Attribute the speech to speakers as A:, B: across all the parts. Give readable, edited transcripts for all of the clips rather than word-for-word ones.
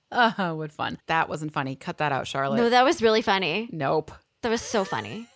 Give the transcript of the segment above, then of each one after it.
A: What fun. That wasn't funny. Cut that out, Charlotte.
B: No, that was really funny.
A: Nope.
B: That was so funny.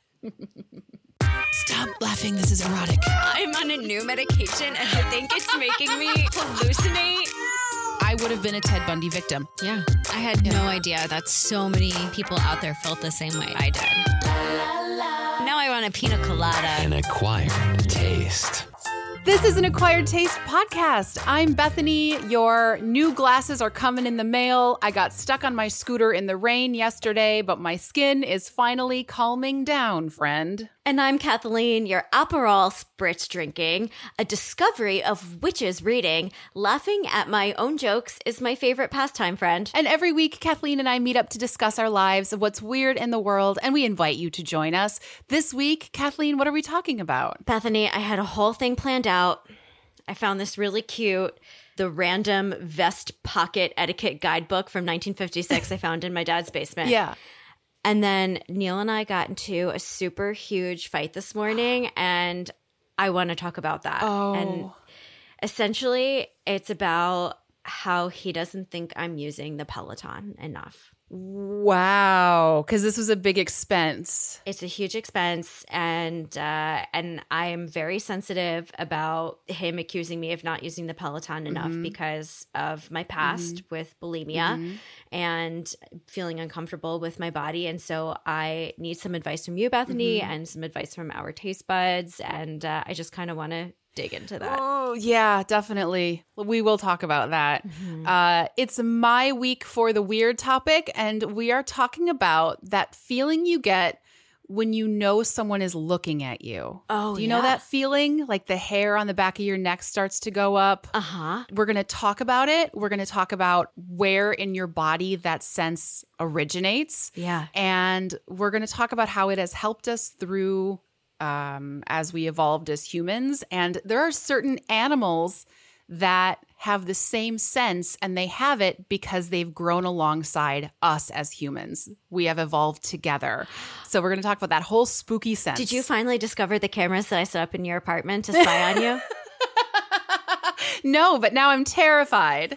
C: Stop laughing. This is erotic.
D: I'm on a new medication and I think it's making me hallucinate.
C: I would have been a Ted Bundy victim.
D: Yeah. I had no idea that so many people out there felt the same way I did. Now I want a pina colada.
E: An acquired taste.
A: This is an Acquired Taste podcast. I'm Bethany. Your new glasses are coming in the mail. I got stuck on my scooter in the rain yesterday, but my skin is finally calming down, friend.
B: And I'm Kathleen, your Aperol spritz drinking, a discovery of witches reading. Laughing at my own jokes is my favorite pastime, friend.
A: And every week, Kathleen and I meet up to discuss our lives, what's weird in the world, and we invite you to join us. This week, Kathleen, what are we talking about?
B: Bethany, I had a whole thing planned out. I found this really cute, the random vest pocket etiquette guidebook from 1956 I found in my dad's basement.
A: Yeah.
B: And then Neil and I got into a super huge fight this morning, and I want to talk about that.
A: Oh.
B: And essentially, it's about how he doesn't think I'm using the Peloton enough.
A: Wow. Because this was a big expense.
B: It's a huge expense, and I am very sensitive about him accusing me of not using the Peloton enough because of my past with bulimia and feeling uncomfortable with my body. And so I need some advice from you, Bethany, and some advice from our taste buds. And I just kind of want to dig into that.
A: Oh, yeah, definitely. We will talk about that. It's my week for the weird topic, and we are talking about that feeling you get when you know someone is looking at you.
B: Oh,
A: Do you know that feeling? Like the hair on the back of your neck starts to go up.
B: Uh-huh.
A: We're going to talk about it. We're going to talk about where in your body that sense originates.
B: Yeah.
A: And we're going to talk about how it has helped us through as we evolved as humans. And there are certain animals that have the same sense, and they have it because they've grown alongside us as humans. We have evolved together. So we're going to talk about that whole spooky sense.
B: Did you finally discover the cameras that I set up in your apartment to spy on you?
A: No, but now I'm terrified.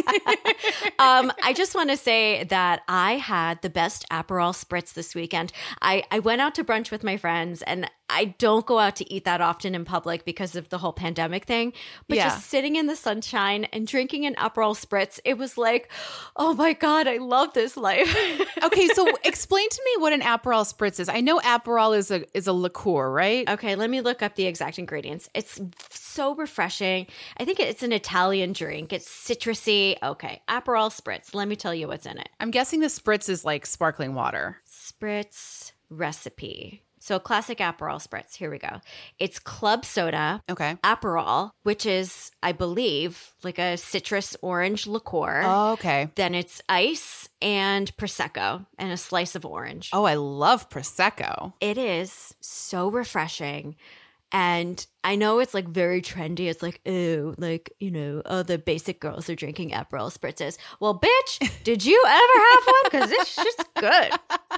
B: I just want to say that I had the best Aperol spritz this weekend. I went out to brunch with my friends, and I don't go out to eat that often in public because of the whole pandemic thing. But just sitting in the sunshine and drinking an Aperol spritz, it was like, oh my God, I love this life.
A: Okay, so explain to me what an Aperol spritz is. I know Aperol is a liqueur, right?
B: Okay, let me look up the exact ingredients. It's so refreshing. I think it's an Italian drink. It's citrusy. Okay, Aperol spritz. Let me tell you what's in it.
A: I'm guessing the spritz is like sparkling water.
B: Spritz recipe. So classic Aperol spritz. Here we go. It's club soda.
A: Okay.
B: Aperol, which is, I believe, like a citrus orange liqueur.
A: Oh, okay.
B: Then it's ice and Prosecco and a slice of orange.
A: Oh, I love Prosecco.
B: It is so refreshing. And I know it's like very trendy. It's like, ooh, like, you know, oh, the basic girls are drinking Aperol spritzes. Well, bitch, did you ever have one? Because it's just good.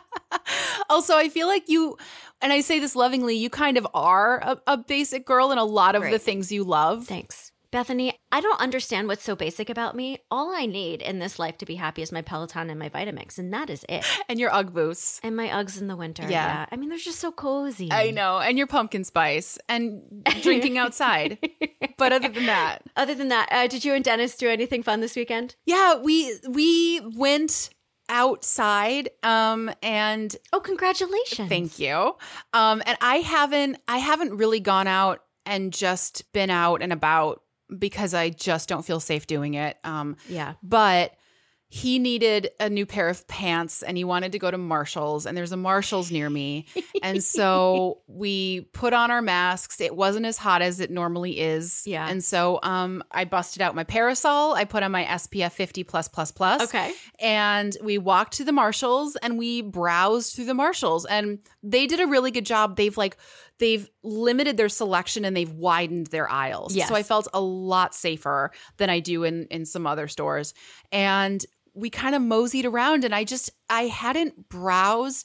A: Also, I feel like you, and I say this lovingly, you kind of are a basic girl in a lot of the things you love.
B: Thanks. Bethany, I don't understand what's so basic about me. All I need in this life to be happy is my Peloton and my Vitamix, and that is it.
A: And your Ugg boots.
B: And my Uggs in the winter.
A: Yeah.
B: I mean, they're just so cozy.
A: I know. And your pumpkin spice and drinking outside. But other than that.
B: Did you and Dennis do anything fun this weekend?
A: Yeah, we went outside and
B: Oh, congratulations.
A: thank you. And I haven't really gone out and just been out and about because I just don't feel safe doing it.
B: Yeah.
A: But he needed a new pair of pants and he wanted to go to Marshall's, and there's a Marshall's near me. And so we put on our masks. It wasn't as hot as it normally is.
B: Yeah.
A: And so I busted out my parasol. I put on my SPF 50+++.
B: Okay.
A: And we walked to the Marshall's and we browsed through the Marshall's, and they did a really good job. They've limited their selection and they've widened their aisles.
B: Yes.
A: So I felt a lot safer than I do in some other stores. And we kind of moseyed around, and I hadn't browsed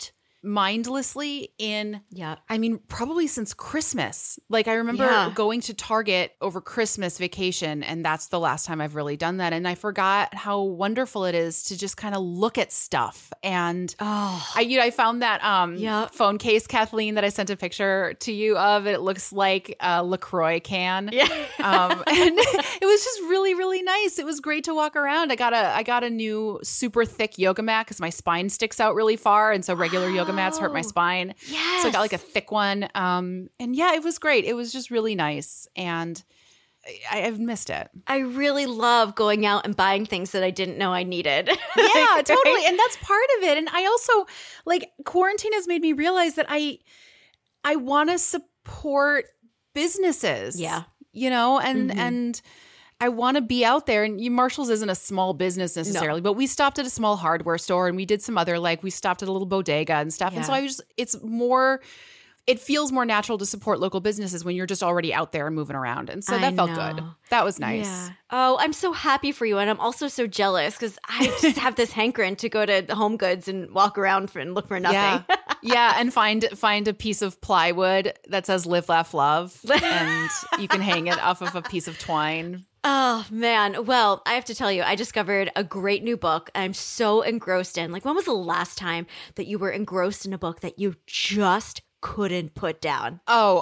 A: mindlessly in,
B: Yeah.
A: I mean, probably since Christmas. Like I remember going to Target over Christmas vacation, and that's the last time I've really done that. And I forgot how wonderful it is to just kind of look at stuff. And I found that phone case, Kathleen, that I sent a picture to you of. It looks like a LaCroix can. Yeah. And it was just really, really nice. It was great to walk around. I got a new super thick yoga mat because my spine sticks out really far, and so regular yoga mats hurt my spine.
B: Yes.
A: So I got like a thick one. And yeah, it was great. It was just really nice, and I've missed it.
B: I really love going out and buying things that I didn't know I needed.
A: Yeah, totally. And that's part of it. And I also, like, quarantine has made me realize that I want to support businesses.
B: Yeah.
A: You know, and I want to be out there. And Marshall's isn't a small business necessarily, but we stopped at a small hardware store, and we did some other, like, we stopped at a little bodega and stuff.
B: Yeah.
A: And so it feels more natural to support local businesses when you're just already out there and moving around. And so that felt good. That was nice.
B: Yeah. Oh, I'm so happy for you. And I'm also so jealous because I just have this hankering to go to Home Goods and walk around and look for nothing.
A: Yeah. And find a piece of plywood that says "Live, Laugh, Love," and you can hang it off of a piece of twine.
B: Oh, man. Well, I have to tell you, I discovered a great new book I'm so engrossed in. Like, when was the last time that you were engrossed in a book that you just couldn't put down?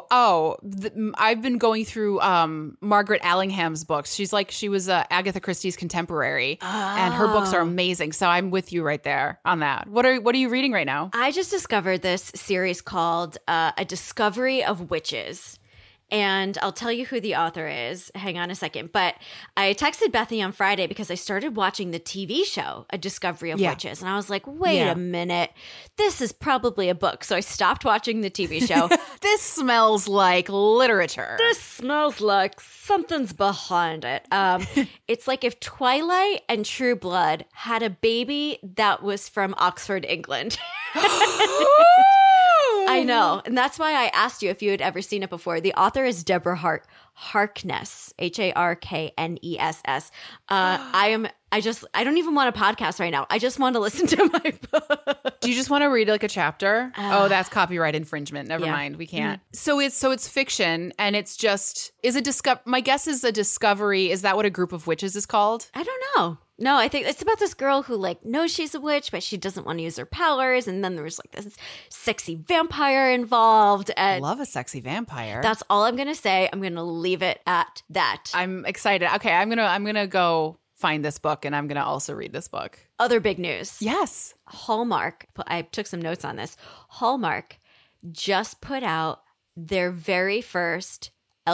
A: I've been going through Margaret Allingham's books. She was Agatha Christie's contemporary, and her books are amazing. So I'm with you right there on that. What are you reading right now?
B: I just discovered this series called A Discovery of Witches. And I'll tell you who the author is. Hang on a second. But I texted Bethany on Friday because I started watching the TV show, A Discovery of Witches. And I was like, wait a minute. This is probably a book. So I stopped watching the TV show.
A: This smells like literature.
B: This smells like something's behind it. It's like if Twilight and True Blood had a baby that was from Oxford, England. I know. And that's why I asked you if you had ever seen it before. The author is Deborah Harkness, Harkness. I don't even want a podcast right now. I just want to listen to my book.
A: Do you just want to read like a chapter? That's copyright infringement. Never mind. We can't. So it's fiction, and it's just, my guess is a discovery. Is that what a group of witches is called?
B: I don't know. No, I think it's about this girl who like knows she's a witch, but she doesn't want to use her powers. And then there was like this sexy vampire involved. And
A: love a sexy vampire.
B: That's all I'm going to say. I'm going to leave it at that.
A: I'm excited. Okay, I'm gonna go find this book, and I'm gonna also read this book.
B: Other big news.
A: Yes.
B: Hallmark. I took some notes on this. Hallmark just put out their very first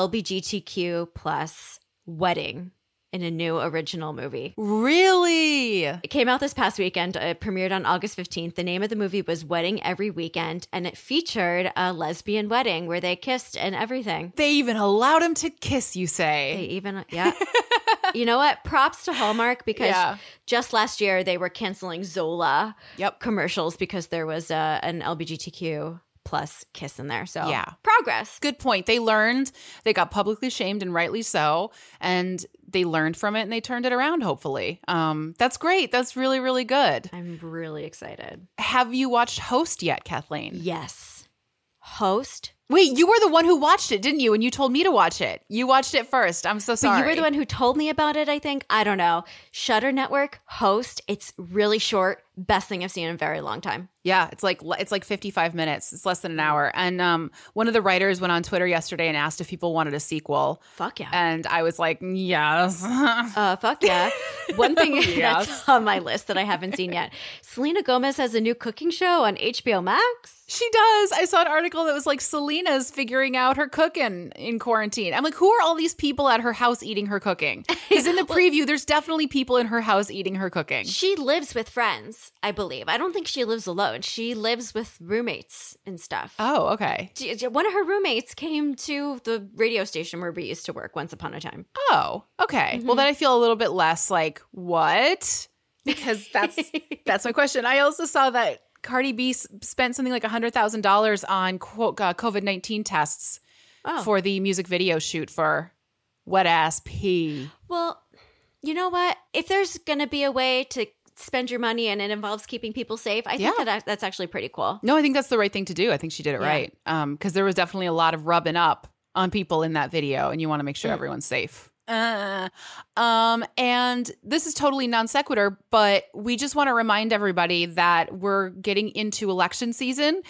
B: LGBTQ plus wedding in a new original movie.
A: Really?
B: It came out this past weekend. It premiered on August 15th. The name of the movie was Wedding Every Weekend, and it featured a lesbian wedding where they kissed and everything.
A: They even allowed him to kiss, you say?
B: Yeah. You know what? Props to Hallmark, because just last year they were canceling Zola commercials because there was an LGBTQ plus kiss in there. So progress.
A: Good point. They learned, they got publicly shamed, and rightly so, and they learned from it and they turned it around, hopefully. That's great. That's really, really good.
B: I'm really excited.
A: Have you watched Host yet, Kathleen?
B: Yes. Host?
A: Wait, you were the one who watched it, didn't you? And you told me to watch it. You watched it first. I'm so sorry.
B: But you were the one who told me about it, I think. I don't know. Shudder Network, Host. It's really short. Best thing I've seen in a very long time.
A: Yeah, it's like 55 minutes. It's less than an hour. And one of the writers went on Twitter yesterday and asked if people wanted a sequel.
B: Fuck yeah.
A: And I was like, yes.
B: Fuck yeah. One thing that's on my list that I haven't seen yet. Selena Gomez has a new cooking show on HBO Max.
A: She does. I saw an article that was like Selena's figuring out her cooking in quarantine. I'm like, who are all these people at her house eating her cooking? Because in the preview, there's definitely people in her house eating her cooking.
B: She lives with friends, I believe. I don't think she lives alone. She lives with roommates and stuff.
A: Oh, okay.
B: One of her roommates came to the radio station where we used to work once upon a time.
A: Oh, okay. Mm-hmm. Well, then I feel a little bit less like, what? Because that's my question. I also saw that Cardi B spent something like $100,000 on COVID-19 tests for the music video shoot for Wet Ass P.
B: Well, you know what? If there's going to be a way to spend your money and it involves keeping people safe, I think that's actually pretty cool.
A: No, I think that's the right thing to do. I think she did it right. Because there was definitely a lot of rubbing up on people in that video, and you want to make sure everyone's safe. And this is totally non sequitur, but we just want to remind everybody that we're getting into election season,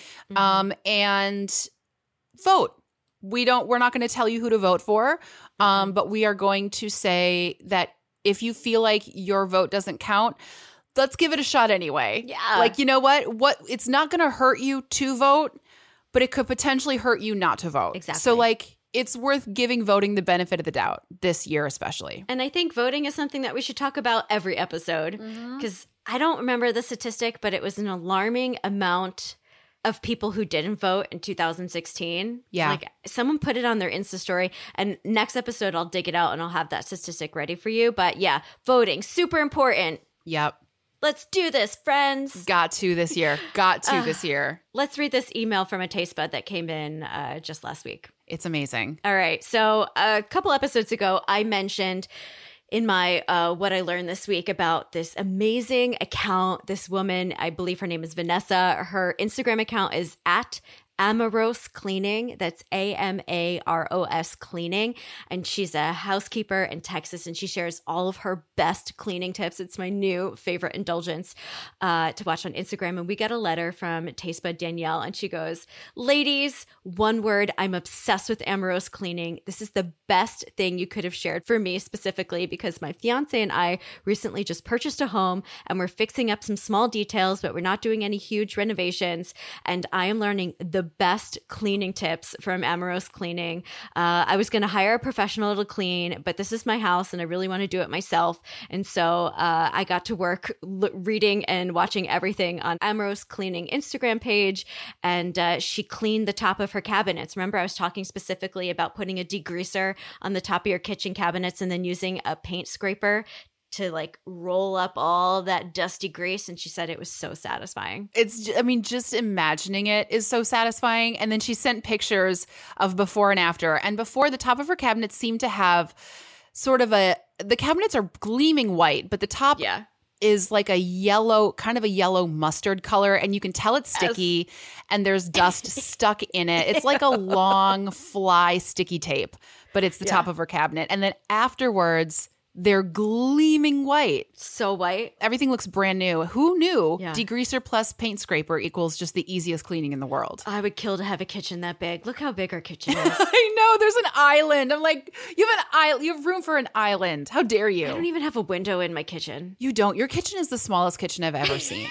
A: and vote. We're not going to tell you who to vote for, but we are going to say that if you feel like your vote doesn't count, let's give it a shot anyway.
B: Yeah.
A: Like, you know what? It's not going to hurt you to vote, but it could potentially hurt you not to vote.
B: Exactly.
A: So like, it's worth giving voting the benefit of the doubt this year, especially.
B: And I think voting is something that we should talk about every episode, because I don't remember the statistic, but it was an alarming amount of people who didn't vote in 2016.
A: Yeah.
B: Like someone put it on their Insta story, and next episode I'll dig it out and I'll have that statistic ready for you. But yeah, voting, super important.
A: Yep.
B: Let's do this, friends.
A: Got to this year. This year.
B: Let's read this email from a taste bud that came in just last week.
A: It's amazing.
B: All right. So a couple episodes ago, I mentioned in my what I learned this week about this amazing account. This woman, I believe her name is Vanessa. Her Instagram account is at Amaros Cleaning. That's AMAROS Cleaning. And she's a housekeeper in Texas, and she shares all of her best cleaning tips. It's my new favorite indulgence to watch on Instagram. And we got a letter from Tastebud Danielle, and she goes, "Ladies, one word, I'm obsessed with Amaros Cleaning. This is the best thing you could have shared for me specifically, because my fiance and I recently just purchased a home, and we're fixing up some small details, but we're not doing any huge renovations. And I am learning the best cleaning tips from Amaros Cleaning. I was going to hire a professional to clean, but this is my house and I really want to do it myself. And so I got to work reading and watching everything on Amaros Cleaning Instagram page. And she cleaned the top of her cabinets. Remember, I was talking specifically about putting a degreaser on the top of your kitchen cabinets and then using a paint scraper to like roll up all that dusty grease. And she said it was so satisfying.
A: Just imagining it is so satisfying. And then she sent pictures of before and after. And before, the top of her cabinets seemed to have sort of the cabinets are gleaming white, but the top is like a yellow mustard color. And you can tell it's sticky and there's dust stuck in it. It's like a long fly sticky tape, but it's the top of her cabinet. And then afterwards, they're gleaming white.
B: So white.
A: Everything looks brand new. Who knew degreaser plus paint scraper equals just the easiest cleaning in the world?
B: I would kill to have a kitchen that big. Look how big our kitchen is.
A: I know. There's an island. I'm like, you have an island. You have room for an island. How dare you?
B: I don't even have a window in my kitchen.
A: You don't. Your kitchen is the smallest kitchen I've ever seen.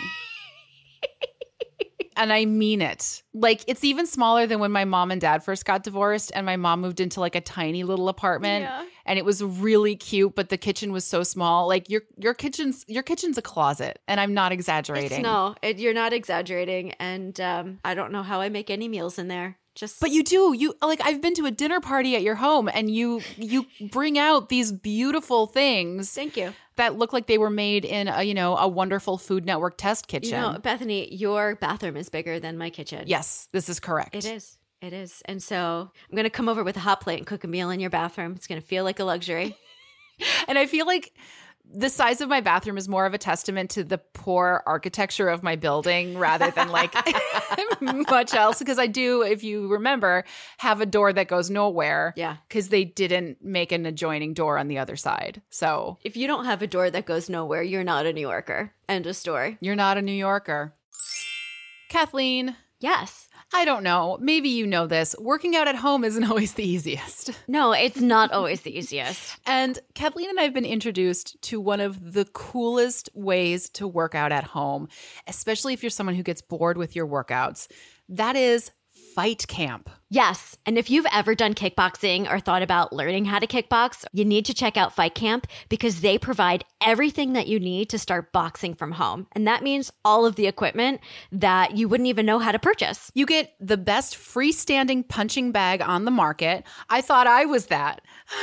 A: And I mean it. Like, it's even smaller than when my mom and dad first got divorced and my mom moved into like a tiny little apartment. Yeah. And it was really cute, but the kitchen was so small. Like your kitchen's a closet, and I'm not exaggerating.
B: You're not exaggerating. And I don't know how I make any meals in there.
A: But you do. You like, I've been to a dinner party at your home, and you bring out these beautiful things.
B: Thank you.
A: That look like they were made in a wonderful Food Network test kitchen.
B: Bethany, your bathroom is bigger than my kitchen.
A: Yes, this is correct.
B: It is. And so I'm going to come over with a hot plate and cook a meal in your bathroom. It's going to feel like a luxury.
A: And I feel like the size of my bathroom is more of a testament to the poor architecture of my building rather than like much else. Because I do, if you remember, have a door that goes nowhere.
B: Yeah.
A: Because they didn't make an adjoining door on the other side. So
B: if you don't have a door that goes nowhere, you're not a New Yorker. End of story.
A: You're not a New Yorker. Kathleen.
B: Yes.
A: I don't know. Maybe you know this. Working out at home isn't always the easiest.
B: No, it's not always the easiest.
A: And Kathleen and I have been introduced to one of the coolest ways to work out at home, especially if you're someone who gets bored with your workouts. That is Fight Camp.
B: Yes. And if you've ever done kickboxing or thought about learning how to kickbox, you need to check out Fight Camp because they provide everything that you need to start boxing from home. And that means all of the equipment that you wouldn't even know how to purchase.
A: You get the best freestanding punching bag on the market. I thought I was that.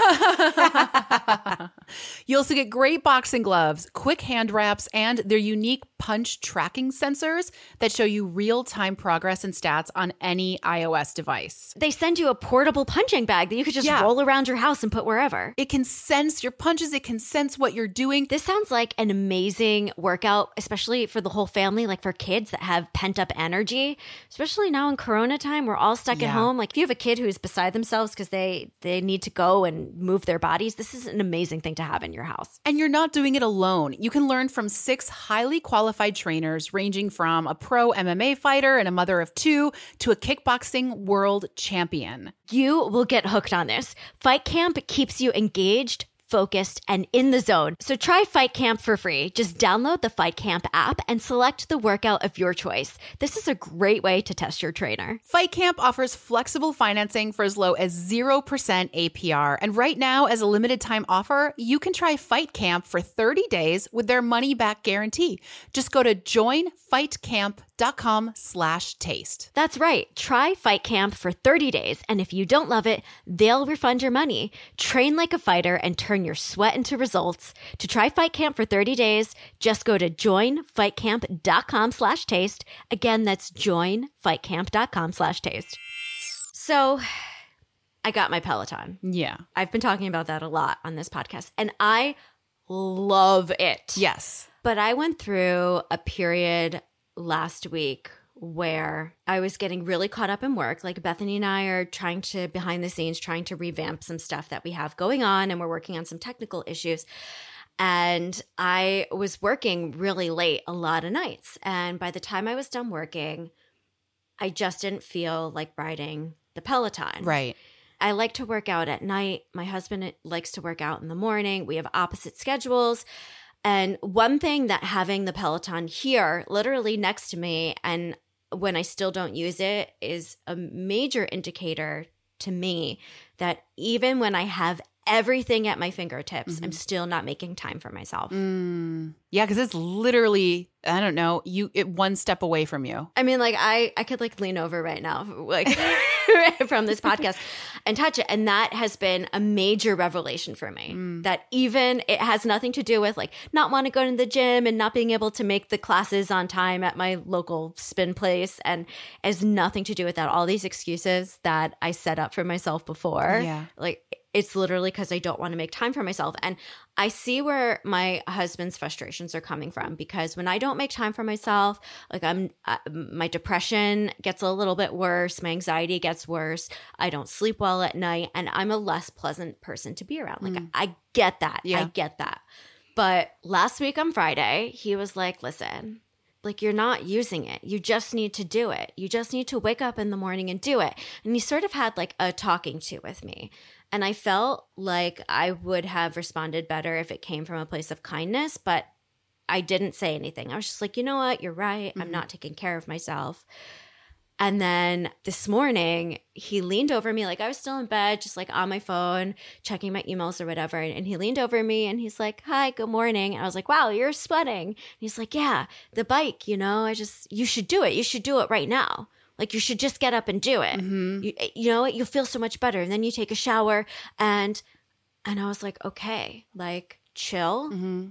A: You also get great boxing gloves, quick hand wraps, and their unique punch tracking sensors that show you real-time progress and stats on any iOS device. device.
B: They send you a portable punching bag that you could just roll around your house and put wherever.
A: It can sense your punches. It can sense what you're doing.
B: This sounds like an amazing workout, especially for the whole family, like for kids that have pent up energy, especially now in Corona time. We're all stuck at home. Like if you have a kid who's beside themselves because they need to go and move their bodies, this is an amazing thing to have in your house.
A: And you're not doing it alone. You can learn from 6 highly qualified trainers ranging from a pro MMA fighter and a mother of 2 to a kickboxing world champion.
B: You will get hooked on this. Fight Camp keeps you engaged, focused, and in the zone. So try Fight Camp for free. Just download the Fight Camp app and select the workout of your choice. This is a great way to test your trainer.
A: Fight Camp offers flexible financing for as low as 0% APR. And right now, as a limited time offer, you can try Fight Camp for 30 days with their money back guarantee. Just go to joinfightcamp.com/taste.
B: That's right. Try Fight Camp for 30 days. And if you don't love it, they'll refund your money. Train like a fighter and turn your sweat into results. To try Fight Camp for 30 days, just go to joinfightcamp.com/taste. Again, that's joinfightcamp.com/taste. So I got my Peloton.
A: Yeah.
B: I've been talking about that a lot on this podcast, and I love it.
A: Yes.
B: But I went through a period last week where I was getting really caught up in work. Like Bethany and I are trying to, behind the scenes, trying to revamp some stuff that we have going on, and we're working on some technical issues. And I was working really late a lot of nights. And by the time I was done working, I just didn't feel like riding the Peloton.
A: Right.
B: I like to work out at night. My husband likes to work out in the morning. We have opposite schedules. And one thing that having the Peloton here, literally next to me, and when I still don't use it, is a major indicator to me that even when I have everything at my fingertips, I'm still not making time for myself.
A: Yeah, because it's literally, I don't know, it one step away from you.
B: I mean, like I could like lean over right now, like from this podcast and touch it. And that has been a major revelation for me, that even it has nothing to do with like not want to go to the gym and not being able to make the classes on time at my local spin place. And it has nothing to do with that. All these excuses that I set up for myself before, like it's literally because I don't want to make time for myself. And I see where my husband's frustrations are coming from, because when I don't make time for myself, like my depression gets a little bit worse. My anxiety gets worse. I don't sleep well at night, and I'm a less pleasant person to be around. Like I get that.
A: Yeah.
B: I get that. But last week on Friday, he was like, listen, like you're not using it. You just need to do it. You just need to wake up in the morning and do it. And he sort of had like a talking to with me. And I felt like I would have responded better if it came from a place of kindness, but I didn't say anything. I was just like, you know what? You're right. I'm not taking care of myself. And then this morning, he leaned over me, like I was still in bed, just like on my phone, checking my emails or whatever. And he leaned over me and he's like, hi, good morning. And I was like, wow, you're sweating. And he's like, yeah, the bike, you should do it. You should do it right now. Like you should just get up and do it. You know what? You'll feel so much better. And then you take a shower. And I was like, okay, like chill.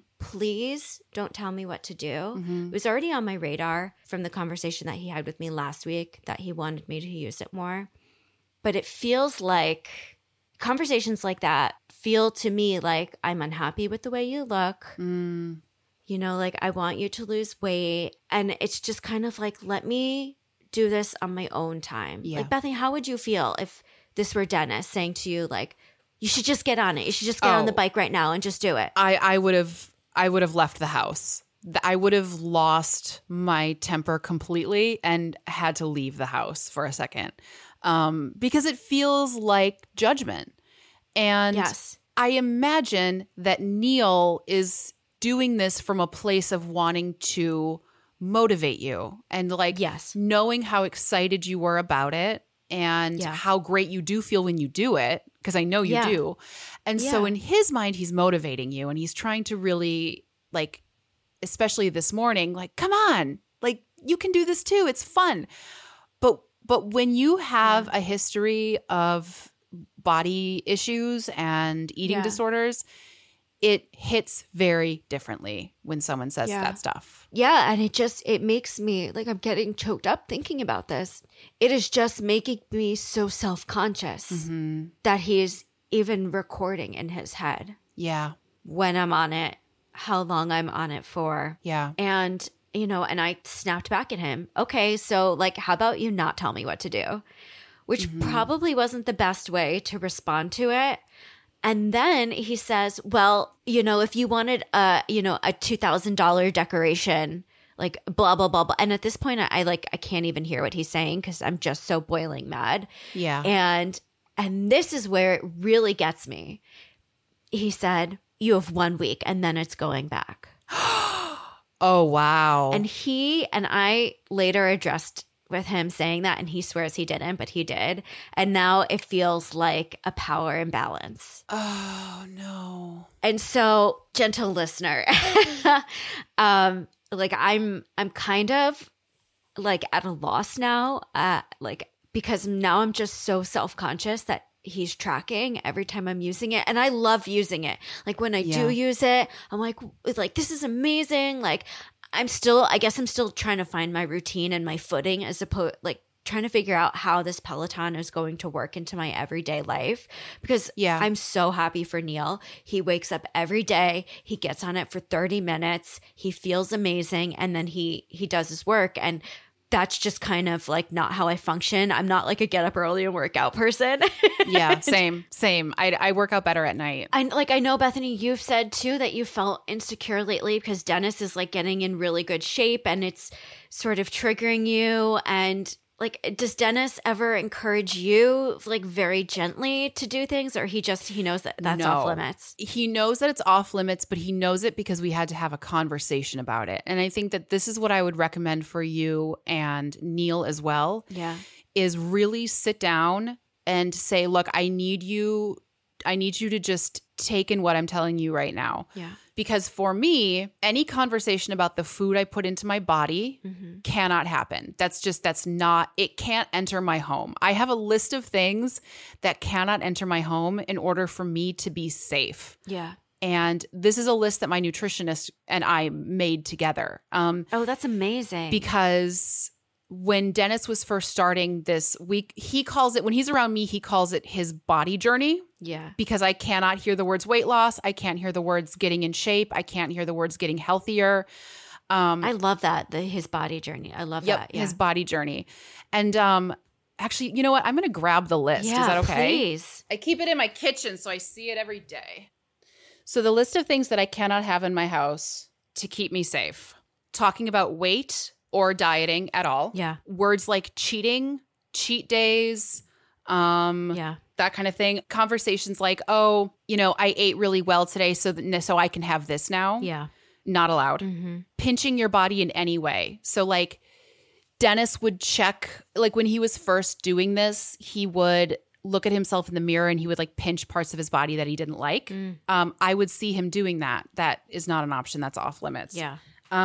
B: Please don't tell me what to do. It was already on my radar from the conversation that he had with me last week that he wanted me to use it more. But it feels like conversations like that feel to me like I'm unhappy with the way you look. You know, like I want you to lose weight. And it's just kind of like, let me do this on my own time.
A: Yeah.
B: Like Bethany, how would you feel if this were Dennis saying to you like, you should just get on it. You should just get on the bike right now and just do it.
A: I would have left the house. I would have lost my temper completely and had to leave the house for a second, because it feels like judgment. And
B: yes.
A: I imagine that Neil is doing this from a place of wanting to motivate you and like knowing how excited you were about it and how great you do feel when you do it, because I know you do. And so in his mind, he's motivating you and he's trying to really like, especially this morning, like, come on, like you can do this too. It's fun. But when you have a history of body issues and eating disorders, it hits very differently when someone says that stuff.
B: Yeah, and it makes me, like, I'm getting choked up thinking about this. It is just making me so self-conscious that he's even recording in his head.
A: Yeah.
B: When I'm on it, how long I'm on it for.
A: Yeah.
B: And, you know, and I snapped back at him. Okay, so, like, how about you not tell me what to do? Which probably wasn't the best way to respond to it. And then he says, well, you know, if you wanted a $2,000 decoration, like blah, blah, blah, blah. And at this point, I can't even hear what he's saying because I'm just so boiling mad.
A: Yeah.
B: And this is where it really gets me. He said, you have 1 week and then it's going back.
A: Oh, wow.
B: And I later addressed with him saying that, and he swears he didn't, but he did. And now it feels like a power imbalance.
A: Oh, no.
B: And so, gentle listener, like I'm kind of like at a loss now, because now I'm just so self-conscious that he's tracking every time I'm using it. And I love using it. Like when I do use it, I'm like, this is amazing. Like I guess I'm still trying to find my routine and my footing as opposed, like trying to figure out how this Peloton is going to work into my everyday life, because I'm so happy for Neil. He wakes up every day. He gets on it for 30 minutes. He feels amazing. And then he does his work. And that's just kind of like not how I function. I'm not like a get up early and work out person.
A: Yeah, same. I work out better at night.
B: I know, Bethany, you've said too that you felt insecure lately because Dennis is like getting in really good shape and it's sort of triggering you. And like, does Dennis ever encourage you like very gently to do things, or he knows that that's off limits?
A: He knows that it's off limits, but he knows it because we had to have a conversation about it. And I think that this is what I would recommend for you and Neil as well.
B: Yeah.
A: Is really sit down and say, look, I need you to just take in what I'm telling you right now.
B: Yeah.
A: Because for me, any conversation about the food I put into my body cannot happen. It can't enter my home. I have a list of things that cannot enter my home in order for me to be safe.
B: Yeah.
A: And this is a list that my nutritionist and I made together.
B: Oh, that's amazing.
A: Because when Dennis was first starting this week, when he's around me, he calls it his body journey.
B: Yeah.
A: Because I cannot hear the words weight loss. I can't hear the words getting in shape. I can't hear the words getting healthier.
B: I love that, his body journey. I love that. Yeah.
A: His body journey. And actually, you know what? I'm going to grab the list.
B: Yeah,
A: is that okay?
B: Please.
A: I keep it in my kitchen, so I see it every day. So the list of things that I cannot have in my house to keep me safe. Talking about weight or dieting at all.
B: Yeah.
A: Words like cheating, cheat days, that kind of thing. Conversations like, oh, you know, I ate really well today, so I can have this now.
B: Yeah.
A: Not allowed.
B: Mm-hmm.
A: Pinching your body in any way. So like Dennis would check, like when he was first doing this, he would look at himself in the mirror and he would like pinch parts of his body that he didn't like. I would see him doing that. That is not an option. That's off limits.
B: Yeah.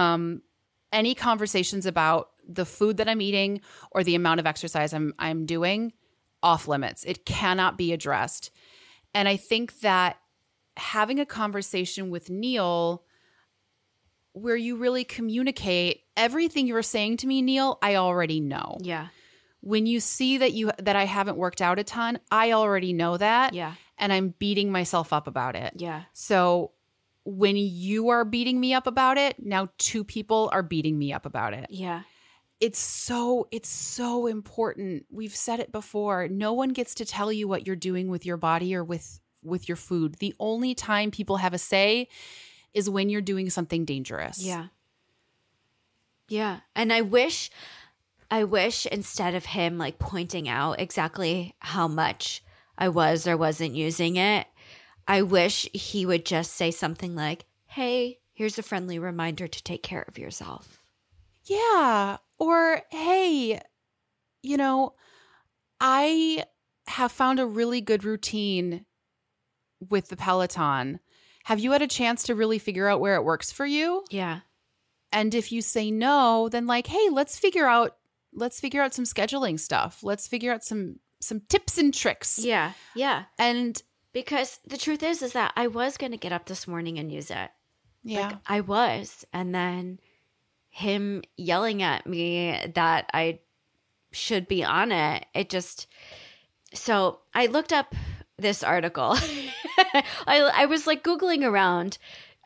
A: Any conversations about the food that I'm eating or the amount of exercise I'm doing, off limits. It cannot be addressed. And I think that having a conversation with Neil where you really communicate everything you're saying to me, Neil, I already know.
B: Yeah.
A: When you see that I haven't worked out a ton, I already know that.
B: Yeah.
A: And I'm beating myself up about it.
B: Yeah.
A: So when you are beating me up about it, now 2 people are beating me up about it.
B: Yeah.
A: It's so important. We've said it before. No one gets to tell you what you're doing with your body or with your food. The only time people have a say is when you're doing something dangerous.
B: Yeah. Yeah. And I wish instead of him like pointing out exactly how much I was or wasn't using it, I wish he would just say something like, hey, here's a friendly reminder to take care of yourself.
A: Yeah. Or, hey, you know, I have found a really good routine with the Peloton. Have you had a chance to really figure out where it works for you?
B: Yeah.
A: And if you say no, then like, hey, let's figure out some scheduling stuff. Let's figure out some tips and tricks.
B: Yeah. Yeah.
A: And
B: Because the truth is that I was going to get up this morning and use it.
A: Yeah.
B: Like, I was. And then him yelling at me that I should be on it. It just, so I looked up this article. I was like Googling around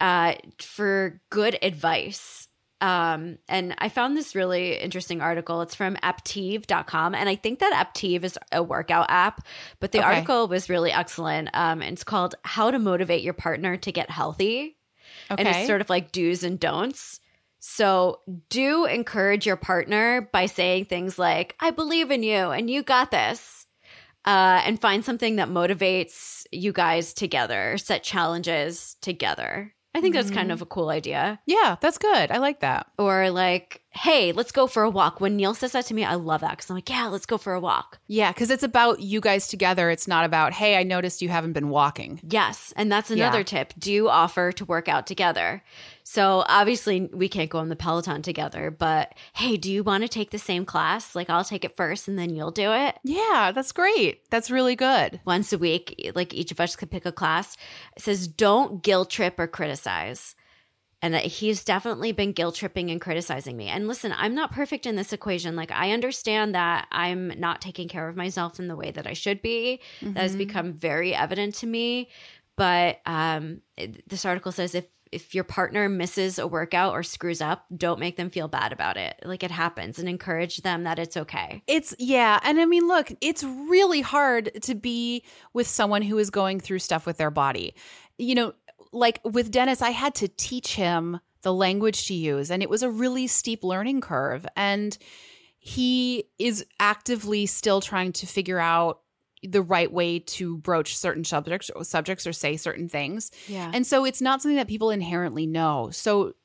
B: for good advice. And I found this really interesting article. It's from Aptiv.com. And I think that Aptiv is a workout app, but the article was really excellent. And it's called How to Motivate Your Partner to Get Healthy. And it's sort of like do's and don'ts. So do encourage your partner by saying things like, I believe in you and you got this. And find something that motivates you guys together, set challenges together. I think that's kind of a cool idea.
A: Yeah, that's good. I like that.
B: Or like, hey, let's go for a walk. When Neil says that to me, I love that because I'm like, yeah, let's go for a walk.
A: Yeah, because it's about you guys together. It's not about, hey, I noticed you haven't been walking.
B: Yes. And that's another tip. Do offer to work out together. So obviously we can't go on the Peloton together, but hey, do you want to take the same class? Like I'll take it first and then you'll do it.
A: Yeah, that's great. That's really good.
B: Once a week, like each of us could pick a class. It says, don't guilt trip or criticize. And he's definitely been guilt tripping and criticizing me. And listen, I'm not perfect in this equation. Like I understand that I'm not taking care of myself in the way that I should be. That has become very evident to me. But this article says if your partner misses a workout or screws up, don't make them feel bad about it. Like it happens, and encourage them that it's okay.
A: And I mean, look, it's really hard to be with someone who is going through stuff with their body. You know, like with Dennis, I had to teach him the language to use, and it was a really steep learning curve. And he is actively still trying to figure out the right way to broach certain subjects or say certain things.
B: Yeah.
A: And so it's not something that people inherently know. So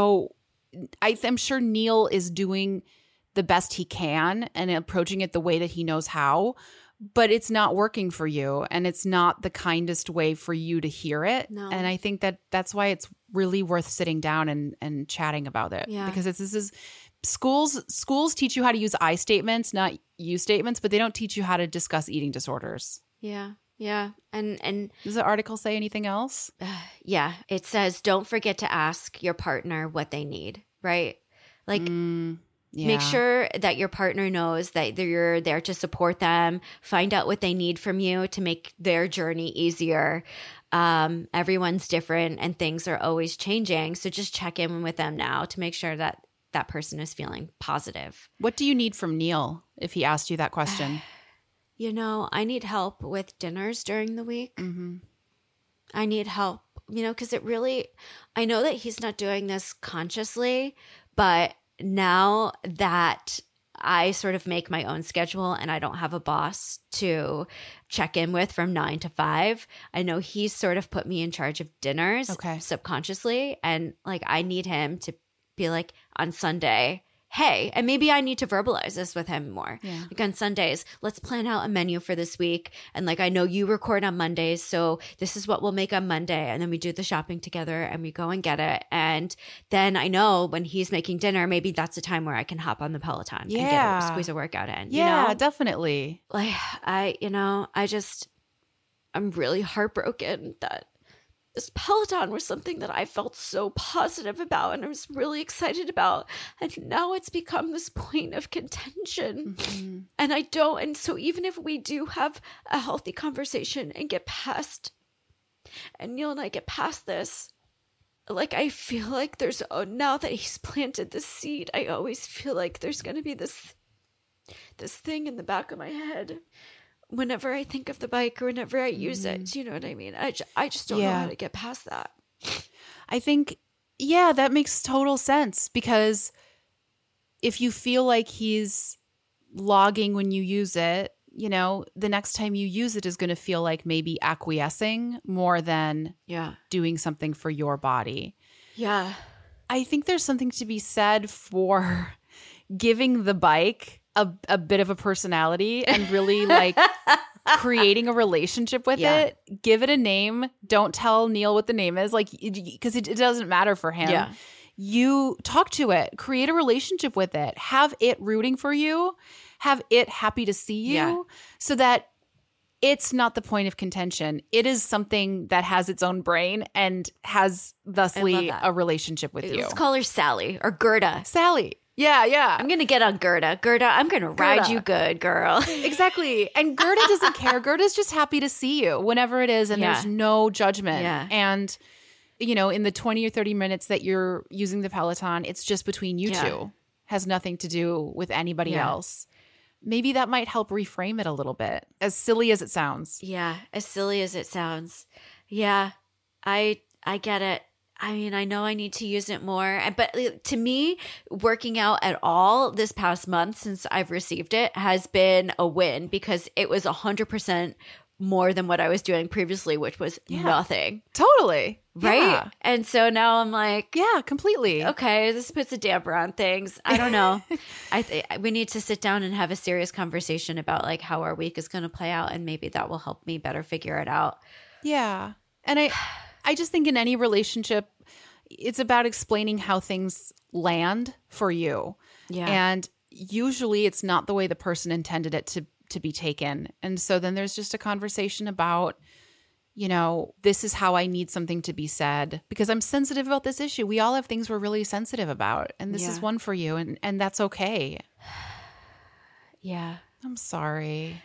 A: I'm sure Neil is doing the best he can and approaching it the way that he knows how, but it's not working for you, and it's not the kindest way for you to hear it.
B: No.
A: And I think that's why it's really worth sitting down and chatting about it.
B: Yeah.
A: Because this is schools teach you how to use I statements, not you statements, but they don't teach you how to discuss eating disorders.
B: Yeah. Yeah. And
A: does the article say anything else?
B: Yeah. It says, don't forget to ask your partner what they need, right? Like, make sure that your partner knows that you're there to support them. Find out what they need from you to make their journey easier. Everyone's different and things are always changing. So just check in with them now to make sure that that person is feeling positive.
A: What do you need from Neil if he asked you that question?
B: You know, I need help with dinners during the week. I need help, because I know that he's not doing this consciously, but now that I sort of make my own schedule and I don't have a boss to check in with from 9 to 5, I know he's sort of put me in charge of dinners subconsciously. And like, I need him to be like on Sunday, hey, and maybe I need to verbalize this with him more. Yeah. Like on Sundays, let's plan out a menu for this week. And like, I know you record on Mondays, so this is what we'll make on Monday. And then we do the shopping together and we go and get it. And then I know when he's making dinner, maybe that's the time where I can hop on the Peloton and squeeze a workout in.
A: Yeah, definitely.
B: Like I'm really heartbroken that this Peloton was something that I felt so positive about and I was really excited about. And now it's become this point of contention. And so even if we do have a healthy conversation and get past, and Neil and I get past this, like I feel like now that he's planted the seed, I always feel like there's going to be this thing in the back of my head whenever I think of the bike or whenever I use it. Do you know what I mean? I just don't know how to get past that.
A: I think, that makes total sense, because if you feel like he's logging when you use it, the next time you use it is going to feel like maybe acquiescing more than doing something for your body. Yeah. I think there's something to be said for giving the bike a bit of a personality and really like creating a relationship with it. Give it a name. Don't tell Neil what the name is, like, because it doesn't matter for him. Yeah. You talk to it, create a relationship with it, have it rooting for you, have it happy to see you, so that it's not the point of contention. It is something that has its own brain and has thusly a relationship with you.
B: Let's call her Sally or Gerda.
A: Sally. Yeah.
B: I'm going to get on Gerda. Gerda, I'm going to ride you good, girl.
A: Exactly. And Gerda doesn't care. Gerda's just happy to see you whenever it is, and there's no judgment.
B: Yeah.
A: And, you know, in the 20 or 30 minutes that you're using the Peloton, it's just between you two. Has nothing to do with anybody else. Maybe that might help reframe it a little bit, as silly as it sounds.
B: Yeah, as silly as it sounds. Yeah, I get it. I mean, I know I need to use it more. But to me, working out at all this past month since I've received it has been a win because it was 100% more than what I was doing previously, which was nothing.
A: Totally.
B: Right?
A: Yeah.
B: And so now I'm like,
A: yeah, completely.
B: Okay, this puts a damper on things. I don't know. We need to sit down and have a serious conversation about like how our week is going to play out, and maybe that will help me better figure it out.
A: Yeah. And I just think in any relationship, it's about explaining how things land for you.
B: Yeah.
A: And usually it's not the way the person intended it to be taken. And so then there's just a conversation about, you know, this is how I need something to be said because I'm sensitive about this issue. We all have things we're really sensitive about, and this is one for you, and that's okay.
B: Yeah.
A: I'm sorry.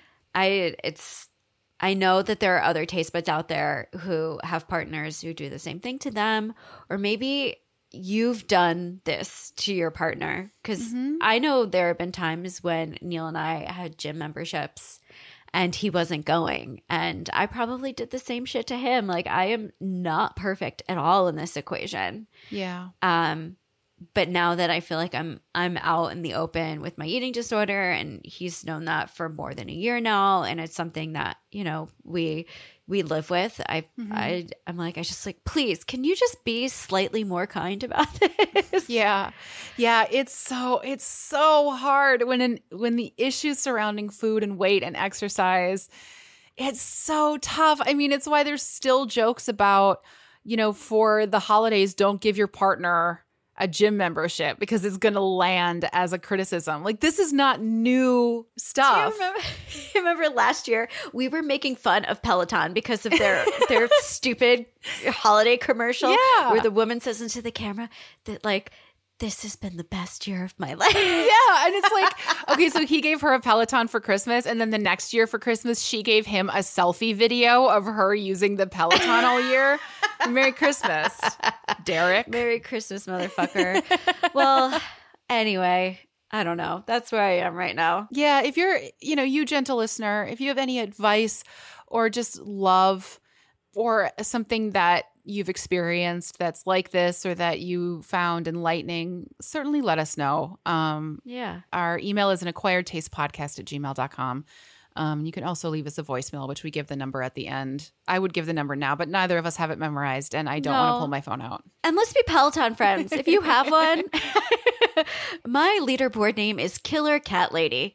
B: I know that there are other taste buds out there who have partners who do the same thing to them, or maybe you've done this to your partner. Because I know there have been times when Neil and I had gym memberships and he wasn't going, and I probably did the same shit to him. Like, I am not perfect at all in this equation.
A: Yeah.
B: But now that I feel like I'm out in the open with my eating disorder, and he's known that for more than a year now, and it's something that, you know, we live with. I'm like, I just like, please, can you just be slightly more kind about this?
A: Yeah. It's so hard when the issues surrounding food and weight and exercise, it's so tough. I mean, it's why there's still jokes about, you know, for the holidays, don't give your partner a gym membership because it's going to land as a criticism. Like, this is not new stuff.
B: Do you remember last year we were making fun of Peloton because of their stupid holiday commercial where the woman says into the camera that like, this has been the best year of my life.
A: Yeah. And it's like, okay, so he gave her a Peloton for Christmas. And then the next year for Christmas, she gave him a selfie video of her using the Peloton all year. Merry Christmas, Derek.
B: Merry Christmas, motherfucker. Well, anyway, I don't know. That's where I am right now.
A: Yeah. If you're, you know, you gentle listener, if you have any advice or just love or something that you've experienced that's like this or that you found enlightening, certainly let us know. Our email is anacquiredtastepodcast@gmail.com. You can also leave us a voicemail, which we give the number at the end. I would give the number now, but neither of us have it memorized, and I don't want to pull my phone out.
B: And let's be Peloton friends. If you have one, my leaderboard name is Killer Cat Lady.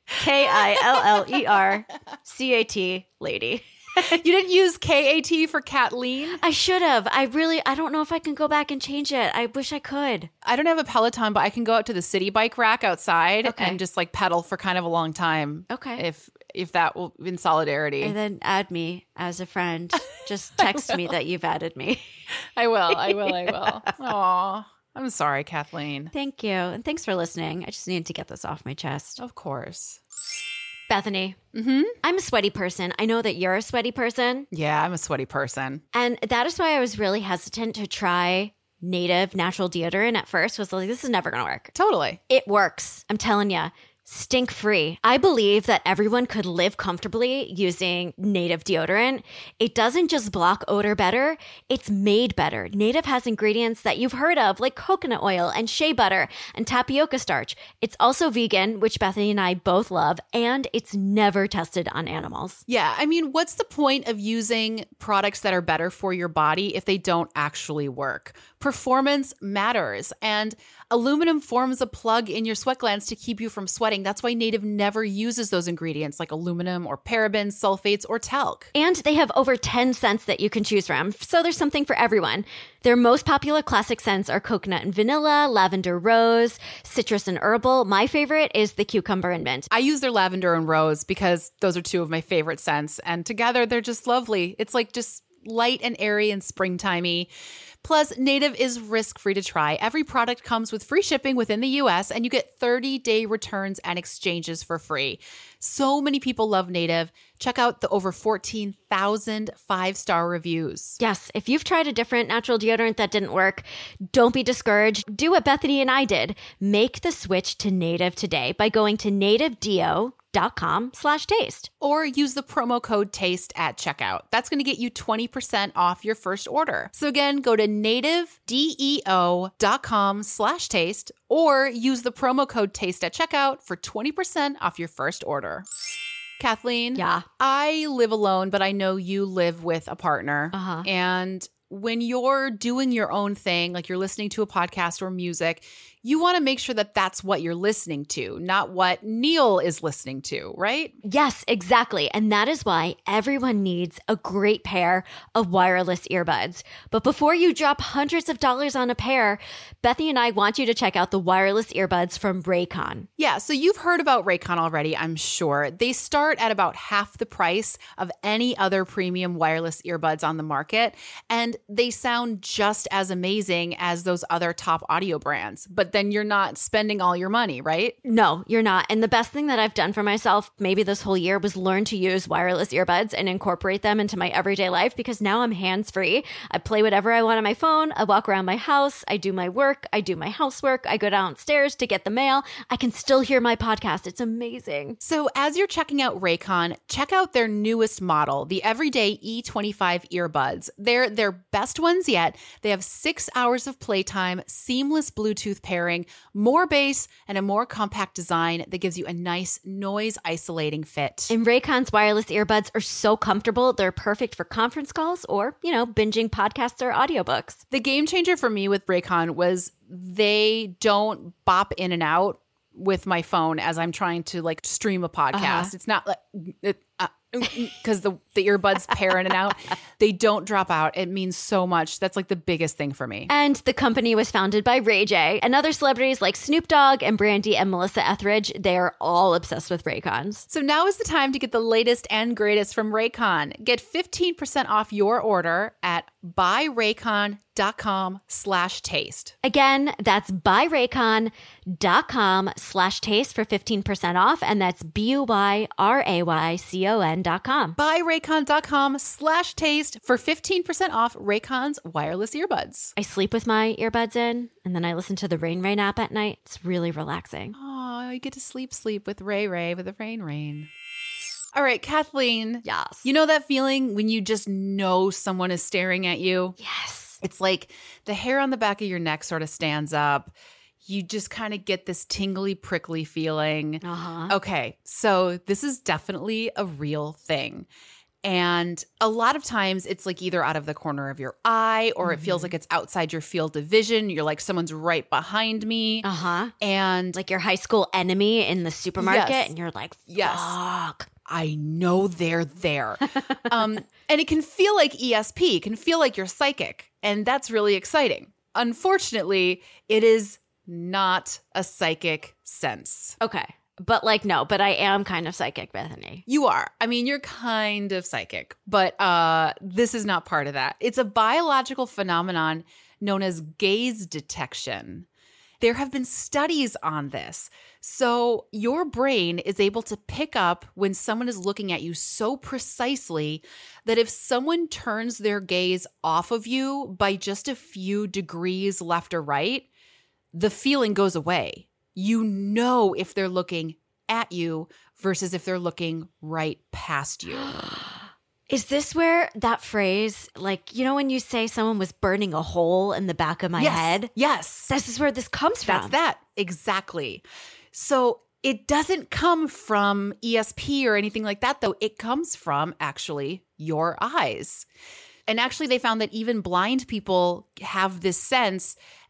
B: KILLERCAT Lady.
A: You didn't use KAT for Kathleen?
B: I should have. I don't know if I can go back and change it. I wish I could.
A: I don't have a Peloton, but I can go out to the city bike rack outside and just like pedal for kind of a long time.
B: Okay.
A: If that will, in solidarity.
B: And then add me as a friend. Just text me that you've added me.
A: I will. Aw, I'm sorry, Kathleen.
B: Thank you. And thanks for listening. I just needed to get this off my chest.
A: Of course.
B: Bethany, I'm a sweaty person. I know that you're a sweaty person.
A: Yeah, I'm a sweaty person.
B: And that is why I was really hesitant to try native natural deodorant at first. Was like, this is never going to work.
A: Totally.
B: It works. I'm telling you. Stink free. I believe that everyone could live comfortably using native deodorant. It doesn't just block odor better, it's made better. Native has ingredients that you've heard of, like coconut oil and shea butter and tapioca starch. It's also vegan, which Bethany and I both love, and it's never tested on animals.
A: Yeah, I mean, what's the point of using products that are better for your body if they don't actually work? Performance matters. And Aluminum forms a plug in your sweat glands to keep you from sweating. That's why Native never uses those ingredients like aluminum or parabens, sulfates, or talc.
B: And they have over 10 scents that you can choose from, so there's something for everyone. Their most popular classic scents are coconut and vanilla, lavender rose, citrus and herbal. My favorite is the cucumber and mint.
A: I use their lavender and rose because those are two of my favorite scents, and together they're just lovely. It's like just light and airy and springtimey. Plus, Native is risk-free to try. Every product comes with free shipping within the U.S., and you get 30-day returns and exchanges for free. So many people love Native. Check out the over 14,000 five-star reviews.
B: Yes, if you've tried a different natural deodorant that didn't work, don't be discouraged. Do what Bethany and I did. Make the switch to Native today by going to nativedeo.com/taste.
A: Or use the promo code TASTE at checkout. That's going to get you 20% off your first order. So again, go to nativedeo.com/taste or use the promo code TASTE at checkout for 20% off your first order. Kathleen,
B: Yeah.
A: I live alone, but I know you live with a partner.
B: Uh-huh.
A: And when you're doing your own thing, like you're listening to a podcast or music, you want to make sure that that's what you're listening to, not what Neil is listening to, right?
B: Yes, exactly. And that is why everyone needs a great pair of wireless earbuds. But before you drop hundreds of dollars on a pair, Bethany and I want you to check out the wireless earbuds from Raycon.
A: Yeah, so you've heard about Raycon already, I'm sure. They start at about half the price of any other premium wireless earbuds on the market, and they sound just as amazing as those other top audio brands. But then you're not spending all your money, right?
B: No, you're not. And the best thing that I've done for myself maybe this whole year was learn to use wireless earbuds and incorporate them into my everyday life, because now I'm hands-free. I play whatever I want on my phone. I walk around my house. I do my work. I do my housework. I go downstairs to get the mail. I can still hear my podcast. It's amazing.
A: So as you're checking out Raycon, check out their newest model, the Everyday E25 earbuds. They're their best ones yet. They have 6 hours of playtime, seamless Bluetooth pairing, more bass, and a more compact design that gives you a nice noise-isolating fit.
B: And Raycon's wireless earbuds are so comfortable. They're perfect for conference calls or, binging podcasts or audiobooks.
A: The game changer for me with Raycon was they don't bop in and out with my phone as I'm trying to stream a podcast. It's not like because the earbuds pair in and out. They don't drop out. It means so much. That's like the biggest thing for me.
B: And the company was founded by Ray J and other celebrities like Snoop Dogg and Brandy and Melissa Etheridge. They are all obsessed with Raycons.
A: So now is the time to get the latest and greatest from Raycon. Get 15% off your order at buyraycon.com/taste.
B: Again, that's buyraycon.com/taste for 15% off. And that's BUYRAYCON.com.
A: Buyraycon.com/taste for 15% off Raycon's wireless earbuds.
B: I sleep with my earbuds in, and then I listen to the Rain Rain app at night. It's really relaxing.
A: Oh, you get to sleep with Ray with the Rain. All right, Kathleen.
B: Yes.
A: You know that feeling when you just know someone is staring at you?
B: Yes.
A: It's like the hair on the back of your neck sort of stands up. You just kind of get this tingly, prickly feeling. Okay, so this is definitely a real thing. And a lot of times it's like either out of the corner of your eye or it feels like it's outside your field of vision. You're like, someone's right behind me. And
B: like your high school enemy in the supermarket.
A: Yes.
B: And you're like, fuck.
A: Yes. I know they're there. And it can feel like ESP. It can feel like you're psychic. And that's really exciting. Unfortunately, it is not a psychic sense.
B: Okay. But no, but I am kind of psychic, Bethany.
A: You are. I mean, you're kind of psychic, but this is not part of that. It's a biological phenomenon known as gaze detection. There have been studies on this. So your brain is able to pick up when someone is looking at you so precisely that if someone turns their gaze off of you by just a few degrees left or right, the feeling goes away. You know if they're looking at you versus if they're looking right past you.
B: Is this where that phrase, when you say someone was burning a hole in the back of my head?
A: Yes.
B: This is where this comes from.
A: That's that. Exactly. So it doesn't come from ESP or anything like that, though. It comes from actually your eyes. And actually, they found that even blind people have this sense.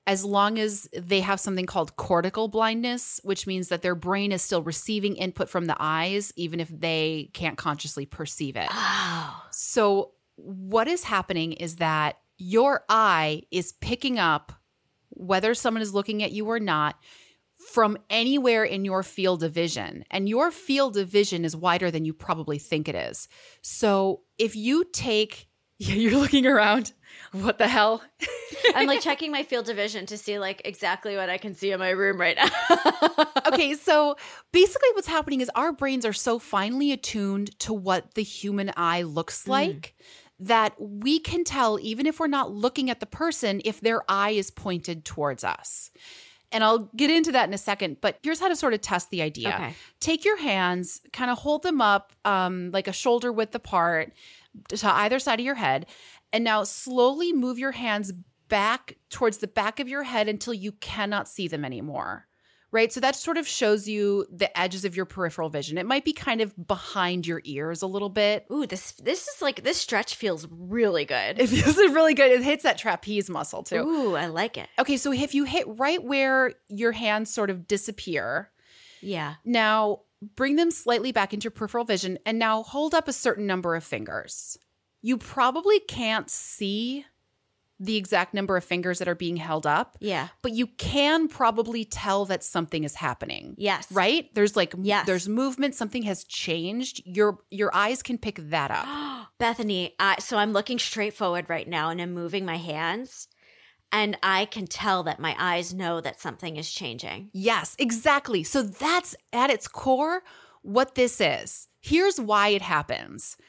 A: as long as they have something called cortical blindness, which means that their brain is still receiving input from the eyes, even if they can't consciously perceive it.
B: Oh.
A: So what is happening is that your eye is picking up whether someone is looking at you or not from anywhere in your field of vision. And your field of vision is wider than you probably think it is. So if you take, you're looking around, what the hell?
B: I'm like checking my field of vision to see like exactly what I can see in my room right now.
A: Okay, so basically what's happening is our brains are so finely attuned to what the human eye looks like that we can tell, even if we're not looking at the person, if their eye is pointed towards us. And I'll get into that in a second, but here's how to sort of test the idea.
B: Okay.
A: Take your hands, kind of hold them up like a shoulder width apart to either side of your head, and now slowly move your hands back towards the back of your head until you cannot see them anymore. Right? So that sort of shows you the edges of your peripheral vision. It might be kind of behind your ears a little bit.
B: Ooh, this is like, this stretch feels really good.
A: It feels really good. It hits that trapeze muscle too.
B: Ooh, I like it.
A: Okay, so if you hit right where your hands sort of disappear,
B: Yeah.
A: now bring them slightly back into your peripheral vision and now hold up a certain number of fingers. You probably can't see the exact number of fingers that are being held up.
B: Yeah.
A: But you can probably tell that something is happening.
B: Yes.
A: Right? There's like
B: Yes.
A: movement, something has changed. Your eyes can pick that up.
B: Bethany, so I'm looking straight forward right now and I'm moving my hands and I can tell that my eyes know that something is changing.
A: Yes, exactly. So that's at its core what this is. Here's why it happens.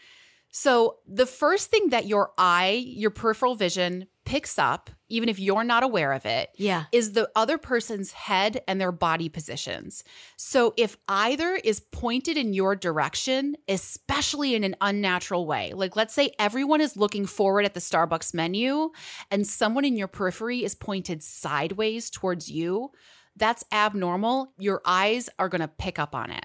A: So the first thing that your eye, your peripheral vision picks up, even if you're not aware of it,
B: Yeah.
A: is the other person's head and their body positions. So if either is pointed in your direction, especially in an unnatural way, like let's say everyone is looking forward at the Starbucks menu and someone in your periphery is pointed sideways towards you, that's abnormal. Your eyes are going to pick up on it.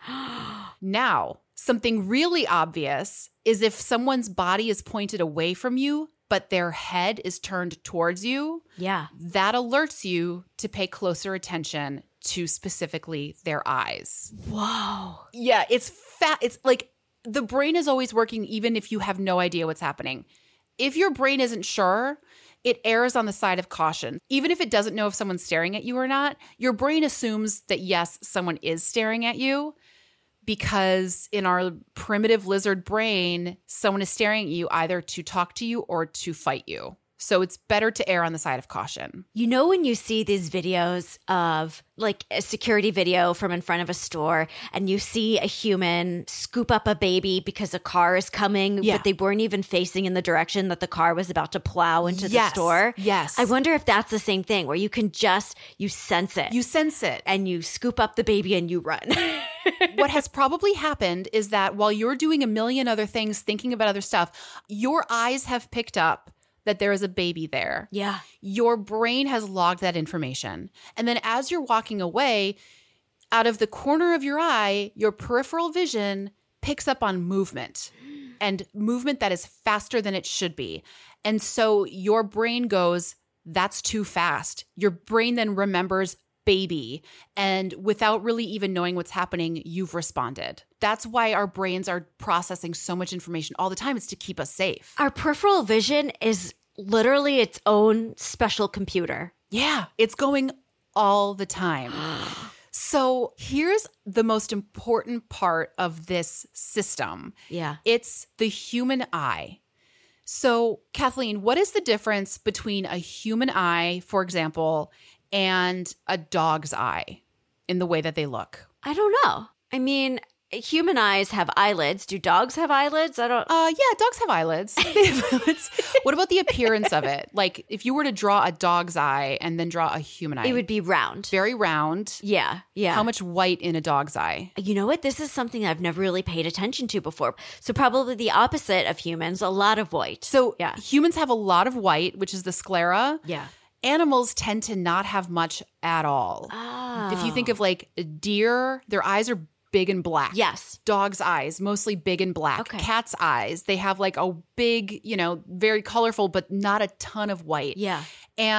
A: Now, something really obvious is if someone's body is pointed away from you, but their head is turned towards you,
B: Yeah.
A: that alerts you to pay closer attention to specifically their eyes.
B: Whoa.
A: Yeah, it's like the brain is always working even if you have no idea what's happening. If your brain isn't sure, it errs on the side of caution. Even if it doesn't know if someone's staring at you or not, your brain assumes that yes, someone is staring at you. Because in our primitive lizard brain, someone is staring at you either to talk to you or to fight you. So it's better to err on the side of caution.
B: You know when you see these videos of like a security video from in front of a store and you see a human scoop up a baby because a car is coming,
A: Yeah.
B: but they weren't even facing in the direction that the car was about to plow into the store?
A: Yes.
B: I wonder if that's the same thing where you can you sense it.
A: You sense it.
B: And you scoop up the baby and you run.
A: What has probably happened is that while you're doing a million other things, thinking about other stuff, your eyes have picked up that there is a baby there.
B: Yeah.
A: Your brain has logged that information. And then as you're walking away, out of the corner of your eye, your peripheral vision picks up on movement and movement that is faster than it should be. And so your brain goes, that's too fast. Your brain then remembers baby. And without really even knowing what's happening, you've responded. That's why our brains are processing so much information all the time. It's to keep us safe.
B: Our peripheral vision is literally its own special computer.
A: Yeah, it's going all the time. So here's the most important part of this system.
B: Yeah.
A: It's the human eye. So, Kathleen, what is the difference between a human eye, for example, and a dog's eye in the way that they look?
B: I don't know. I mean, human eyes have eyelids. Do dogs have eyelids? I don't.
A: Yeah, dogs have eyelids. They have eyelids. What about the appearance of it? Like if you were to draw a dog's eye and then draw a human eye,
B: It would be round.
A: very round.
B: Yeah. Yeah.
A: How much white in a dog's eye?
B: You know what? This is something I've never really paid attention to before. So probably the opposite of humans, a lot of white.
A: So
B: yeah.
A: humans have a lot of white, which is the sclera.
B: Yeah.
A: Animals tend to not have much at all.
B: Oh.
A: If you think of like a deer, their eyes are big and black.
B: Yes.
A: Dog's eyes, mostly big and black.
B: Okay.
A: Cat's eyes, they have like a big, very colorful, but not a ton of white.
B: Yeah.
A: And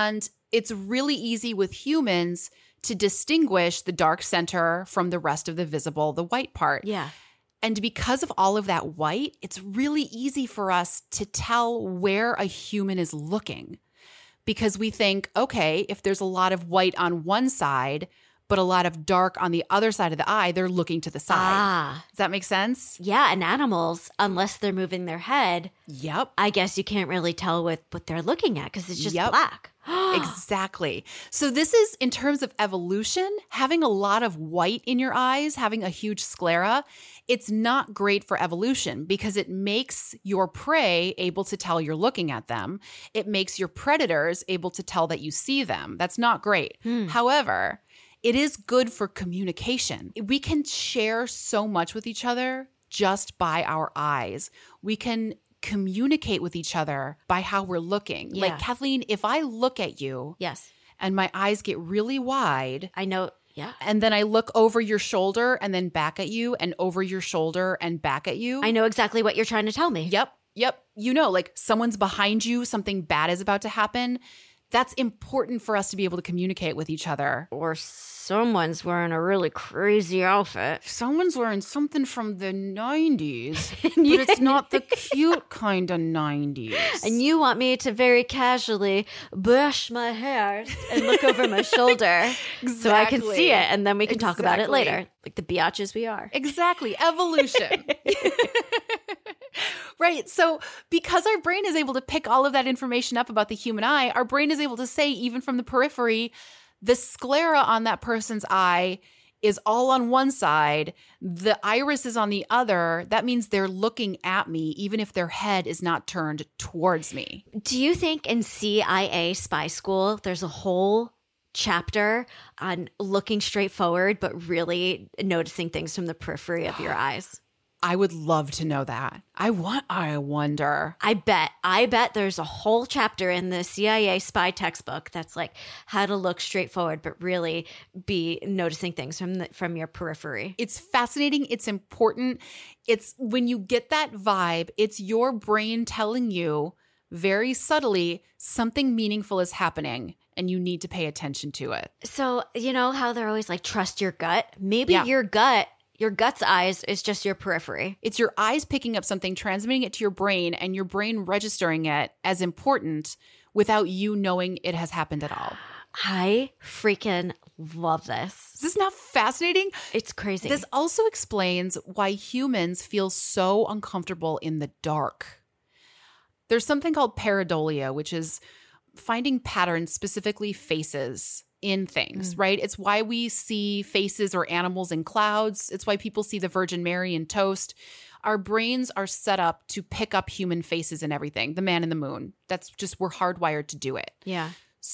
A: it's really easy with humans to distinguish the dark center from the rest of the visible, the white part.
B: Yeah.
A: And because of all of that white, it's really easy for us to tell where a human is looking. Because we think, okay, if there's a lot of white on one side, but a lot of dark on the other side of the eye, they're looking to the side. Does that make sense?
B: Yeah, and animals, unless they're moving their head,
A: Yep.
B: I guess you can't really tell what they're looking at because it's just black.
A: Exactly. So this is, in terms of evolution, having a lot of white in your eyes, having a huge sclera, it's not great for evolution because it makes your prey able to tell you're looking at them. It makes your predators able to tell that you see them. That's not great. However, it is good for communication. We can share so much with each other just by our eyes. We can communicate with each other by how we're looking.
B: Yeah.
A: Like, Kathleen, if I look at you
B: Yes.
A: and my eyes get really wide,
B: I know. Yeah.
A: and then I look over your shoulder and then back at you and over your shoulder and back at you.
B: I know exactly what you're trying to tell me.
A: Yep. You know, like someone's behind you, something bad is about to happen. That's important for us to be able to communicate with each other.
B: Or someone's wearing a really crazy outfit.
A: Someone's wearing something from the 90s, but it's not the cute kind of 90s.
B: And you want me to very casually brush my hair and look over my shoulder so I can see it. And then we can talk about it later, like the biatches we are.
A: Exactly. Evolution. Right. So because our brain is able to pick all of that information up about the human eye, our brain is able to say, even from the periphery, the sclera on that person's eye is all on one side. The iris is on the other. That means they're looking at me, even if their head is not turned towards me.
B: Do you think in CIA spy school, there's a whole chapter on looking straight forward, but really noticing things from the periphery of your eyes?
A: I would love to know that. I wonder.
B: I bet there's a whole chapter in the CIA spy textbook that's like how to look straight forward, but really be noticing things from your periphery.
A: It's fascinating. It's important. It's when you get that vibe, it's your brain telling you very subtly something meaningful is happening and you need to pay attention to it.
B: So, you know how they're always like, trust your gut? Maybe your gut's eyes is just your periphery.
A: It's your eyes picking up something, transmitting it to your brain, and your brain registering it as important without you knowing it has happened at all.
B: I freaking love this.
A: Is this not fascinating?
B: It's crazy.
A: This also explains why humans feel so uncomfortable in the dark. There's something called pareidolia, which is finding patterns, specifically faces, in things, right? It's why we see faces or animals in clouds. It's why people see the Virgin Mary in toast. Our brains are set up to pick up human faces and everything. The man in the moon. That's just, we're hardwired to do it.
B: Yeah.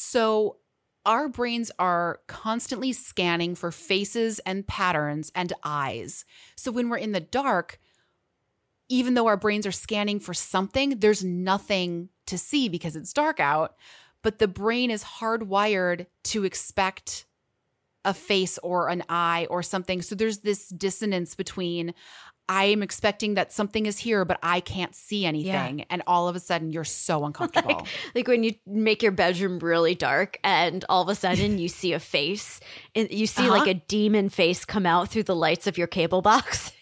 A: So our brains are constantly scanning for faces and patterns and eyes. So when we're in the dark, even though our brains are scanning for something, there's nothing to see because it's dark out. But the brain is hardwired to expect a face or an eye or something. So there's this dissonance between I am expecting that something is here, but I can't see anything. Yeah. And all of a sudden you're so uncomfortable.
B: Like when you make your bedroom really dark and all of a sudden you see a face and you see like a demon face come out through the lights of your cable box.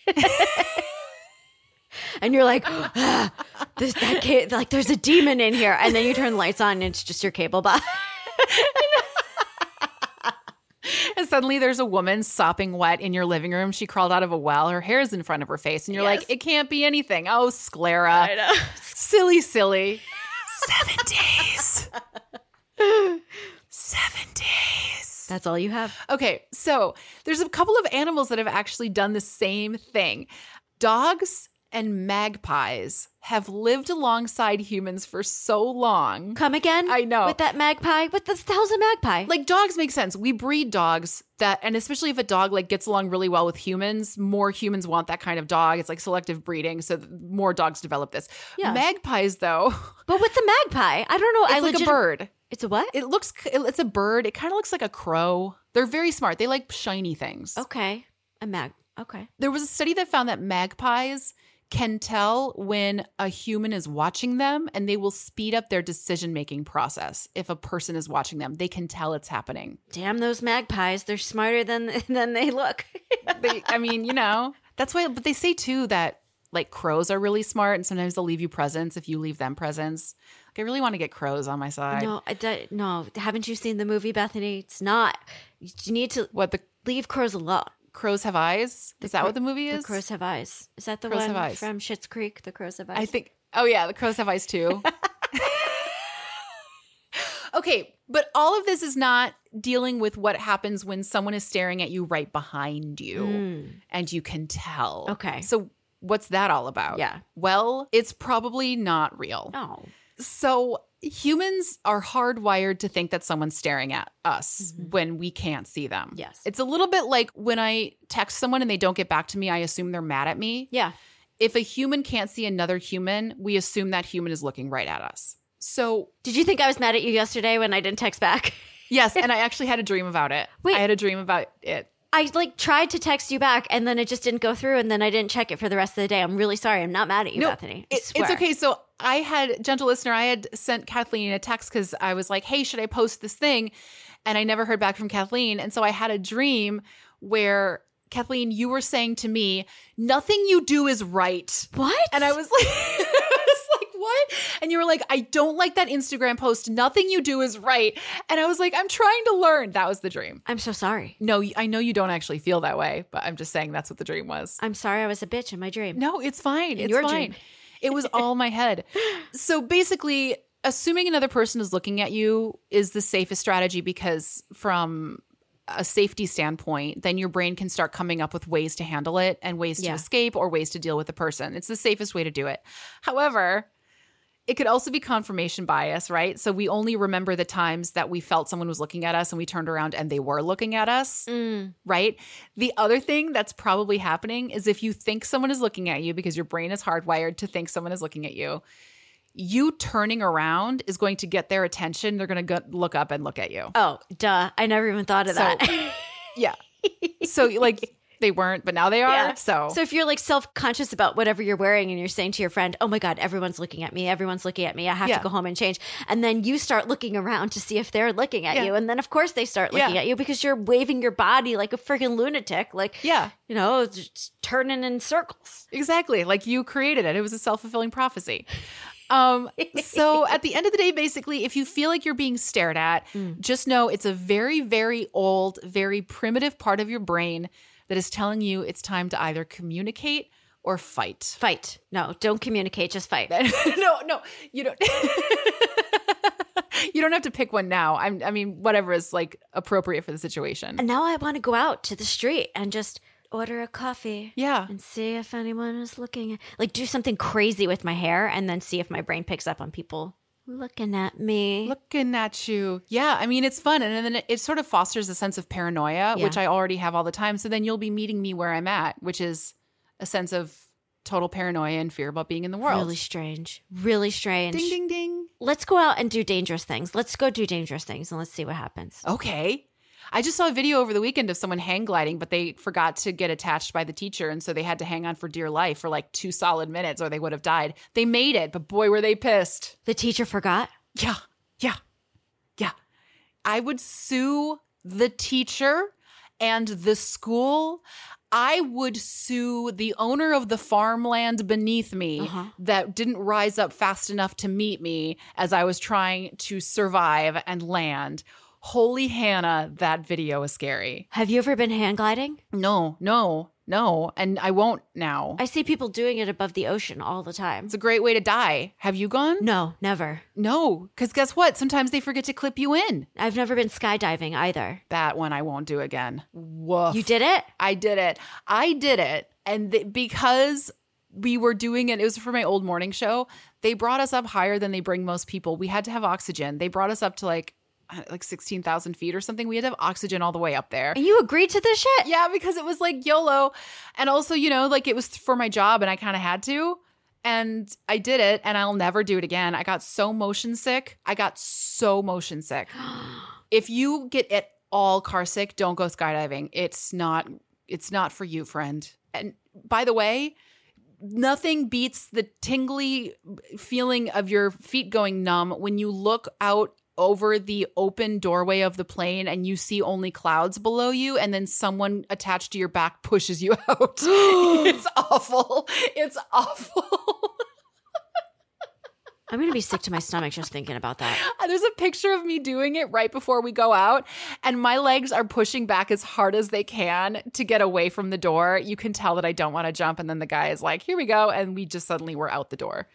B: And you're like, there's a demon in here. And then you turn the lights on and it's just your cable box.
A: And suddenly there's a woman sopping wet in your living room. She crawled out of a well. Her hair's in front of her face. And you're like, it can't be anything. Oh, sclera.
B: I know.
A: Silly. 7 days. 7 days.
B: That's all you have.
A: Okay, so there's a couple of animals that have actually done the same thing. Dogs and magpies have lived alongside humans for so long.
B: Come again?
A: I know.
B: With that magpie? What the hell's a magpie?
A: Like, dogs make sense. We breed dogs that, and especially if a dog like gets along really well with humans, more humans want that kind of dog. It's like selective breeding, so more dogs develop this. Yeah. Magpies, though.
B: But what's a magpie? I don't know.
A: It's like a bird.
B: It's a what?
A: It's a bird. It kind of looks like a crow. They're very smart. They like shiny things.
B: Okay. Okay.
A: There was a study that found that magpies can tell when a human is watching them, and they will speed up their decision-making process. If a person is watching them, they can tell it's happening.
B: Damn those magpies. They're smarter than they look.
A: That's why, but they say too that like crows are really smart, and sometimes they'll leave you presents if you leave them presents. Like, I really want to get crows on my side.
B: No. Haven't you seen the movie, Bethany? It's not. You need to leave crows alone.
A: Crows Have Eyes? Is that what the movie is?
B: The Crows Have Eyes. Is that the
A: Crows
B: one
A: Have Eyes.
B: from Schitt's Creek? The Crows Have Eyes.
A: I think. Oh yeah, the Crows Have Eyes too. Okay, but all of this is not dealing with what happens when someone is staring at you right behind you, and you can tell.
B: Okay.
A: So what's that all about?
B: Yeah.
A: Well, it's probably not real.
B: Oh.
A: So humans are hardwired to think that someone's staring at us when we can't see them.
B: Yes.
A: It's a little bit like when I text someone and they don't get back to me, I assume they're mad at me.
B: Yeah.
A: If a human can't see another human, we assume that human is looking right at us. So
B: Did you think I was mad at you yesterday when I didn't text back?
A: yes, and I actually had a dream about it.
B: Wait.
A: I had a dream about it.
B: I tried to text you back and then it just didn't go through and then I didn't check it for the rest of the day. I'm really sorry. I'm not mad at you, Bethany.
A: It's okay. So I had, gentle listener, I had sent Kathleen a text because I was like, hey, should I post this thing? And I never heard back from Kathleen. And so I had a dream where, Kathleen, you were saying to me, nothing you do is right.
B: What?
A: And I was like, what? And you were like, I don't like that Instagram post. Nothing you do is right. And I was like, I'm trying to learn. That was the dream.
B: I'm so sorry.
A: No, I know you don't actually feel that way, but I'm just saying that's what the dream was.
B: I'm sorry I was a bitch in my dream.
A: No, it's fine. It's
B: your
A: fine.
B: dream.
A: It was all my head. So basically, assuming another person is looking at you is the safest strategy because from a safety standpoint, then your brain can start coming up with ways to handle it and ways to escape or ways to deal with the person. It's the safest way to do it. However, it could also be confirmation bias, right? So we only remember the times that we felt someone was looking at us and we turned around and they were looking at us, right? The other thing that's probably happening is if you think someone is looking at you because your brain is hardwired to think someone is looking at you, you turning around is going to get their attention. They're going to look up and look at you.
B: Oh, duh. I never even thought of that.
A: Yeah. So like they weren't, but now they are.
B: Yeah.
A: So
B: if you're like self-conscious about whatever you're wearing and you're saying to your friend, oh my God, everyone's looking at me. Everyone's looking at me. I have to go home and change. And then you start looking around to see if they're looking at you. And then of course they start looking at you because you're waving your body like a freaking lunatic. Like, just turning in circles.
A: Exactly. Like you created it. It was a self-fulfilling prophecy. So at the end of the day, basically, if you feel like you're being stared at, just know it's a very, very old, very primitive part of your brain that is telling you it's time to either communicate or fight.
B: Fight. No, don't communicate. Just fight.
A: No, you don't. You don't have to pick one now. I mean, whatever is like appropriate for the situation.
B: And now I want to go out to the street and just order a coffee.
A: Yeah.
B: And see if anyone is looking. Like do something crazy with my hair and then see if my brain picks up on people looking at me.
A: Looking at you. Yeah. I mean, it's fun. And then it sort of fosters a sense of paranoia, which I already have all the time. So then you'll be meeting me where I'm at, which is a sense of total paranoia and fear about being in the world.
B: Really strange. Really strange.
A: Ding, ding, ding.
B: Let's go out and do dangerous things. Let's go do dangerous things and let's see what happens.
A: Okay. I just saw a video over the weekend of someone hang gliding, but they forgot to get attached by the teacher. And so they had to hang on for dear life for like 2 solid minutes or they would have died. They made it, but boy, were they pissed.
B: The teacher forgot?
A: Yeah. I would sue the teacher and the school. I would sue the owner of the farmland beneath me that didn't rise up fast enough to meet me as I was trying to survive and land. Holy Hannah, that video is scary.
B: Have you ever been hang gliding?
A: No. And I won't now.
B: I see people doing it above the ocean all the time.
A: It's a great way to die. Have you gone?
B: No, never.
A: No, because guess what? Sometimes they forget to clip you in.
B: I've never been skydiving either.
A: That one I won't do again. Woof.
B: You did it?
A: I did it. And because we were doing it was for my old morning show, they brought us up higher than they bring most people. We had to have oxygen. They brought us up to like 16,000 feet or something. We had to have oxygen all the way up there.
B: And you agreed to this shit?
A: Yeah, because it was like YOLO. And also, like it was for my job and I kind of had to. And I did it and I'll never do it again. I got so motion sick. If you get at all car sick, don't go skydiving. It's not for you, friend. And by the way, nothing beats the tingly feeling of your feet going numb when you look out over the open doorway of the plane and you see only clouds below you, and then someone attached to your back pushes you out. It's awful. It's awful.
B: I'm going to be sick to my stomach just thinking about that.
A: There's a picture of me doing it right before we go out, and my legs are pushing back as hard as they can to get away from the door. You can tell that I don't want to jump, and then the guy is like, here we go, and we just suddenly were out the door.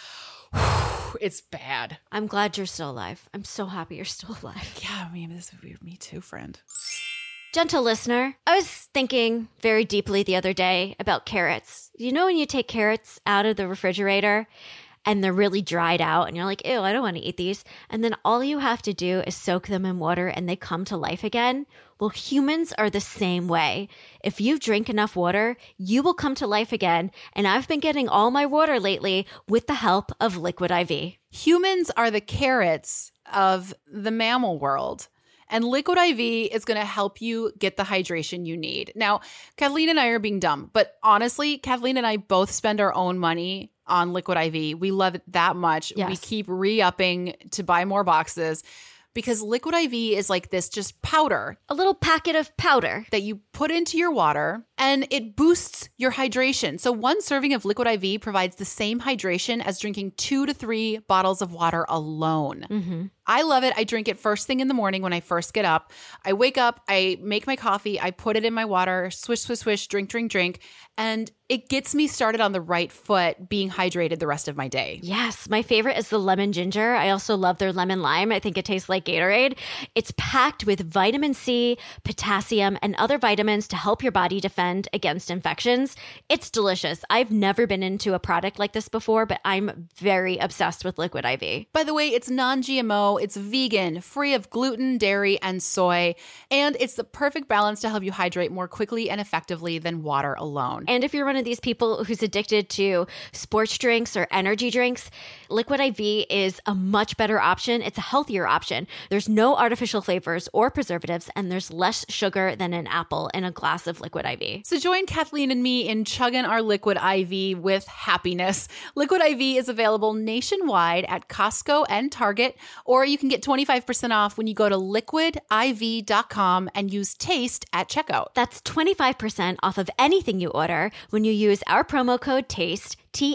A: It's bad.
B: I'm glad you're still alive. I'm so happy you're still alive.
A: Yeah, I mean, this would be me too, friend.
B: Gentle listener, I was thinking very deeply the other day about carrots. You know when you take carrots out of the refrigerator and they're really dried out and you're like, ew, I don't want to eat these. And then all you have to do is soak them in water and they come to life again. Well, humans are the same way. If you drink enough water, you will come to life again. And I've been getting all my water lately with the help of Liquid IV.
A: Humans are the carrots of the mammal world. And Liquid IV is going to help you get the hydration you need. Now, Kathleen and I are being dumb, but honestly, Kathleen and I both spend our own money on Liquid IV. We love it that much.
B: Yes.
A: We keep re-upping to buy more boxes because Liquid IV is like this just powder
B: A little packet of powder.
A: that you put into your water and it boosts your hydration. So one serving of Liquid IV provides the same hydration as drinking 2 to 3 bottles of water alone.
B: Mm-hmm.
A: I love it. I drink it first thing in the morning when I first get up. I wake up, I make my coffee, I put it in my water, swish, swish, swish, drink, drink, drink. And it gets me started on the right foot, being hydrated the rest of my day.
B: Yes, my favorite is the lemon ginger. I also love their lemon lime. I think it tastes like Gatorade. It's packed with vitamin C, potassium, and other vitamins to help your body defend against infections. It's delicious. I've never been into a product like this before, but I'm very obsessed with Liquid IV.
A: By the way, it's non-GMO, it's vegan, free of gluten, dairy, and soy, and it's the perfect balance to help you hydrate more quickly and effectively than water alone.
B: And if you're one of these people who's addicted to sports drinks or energy drinks, Liquid IV is a much better option. It's a healthier option. There's no artificial flavors or preservatives, and there's less sugar than an apple in a glass of Liquid IV.
A: So join Kathleen and me in chugging our Liquid IV with happiness. Liquid IV is available nationwide at Costco and Target, or you can get 25% off when you go to liquidiv.com and use TASTE at checkout.
B: That's 25% off of anything you order when you use our promo code TASTE,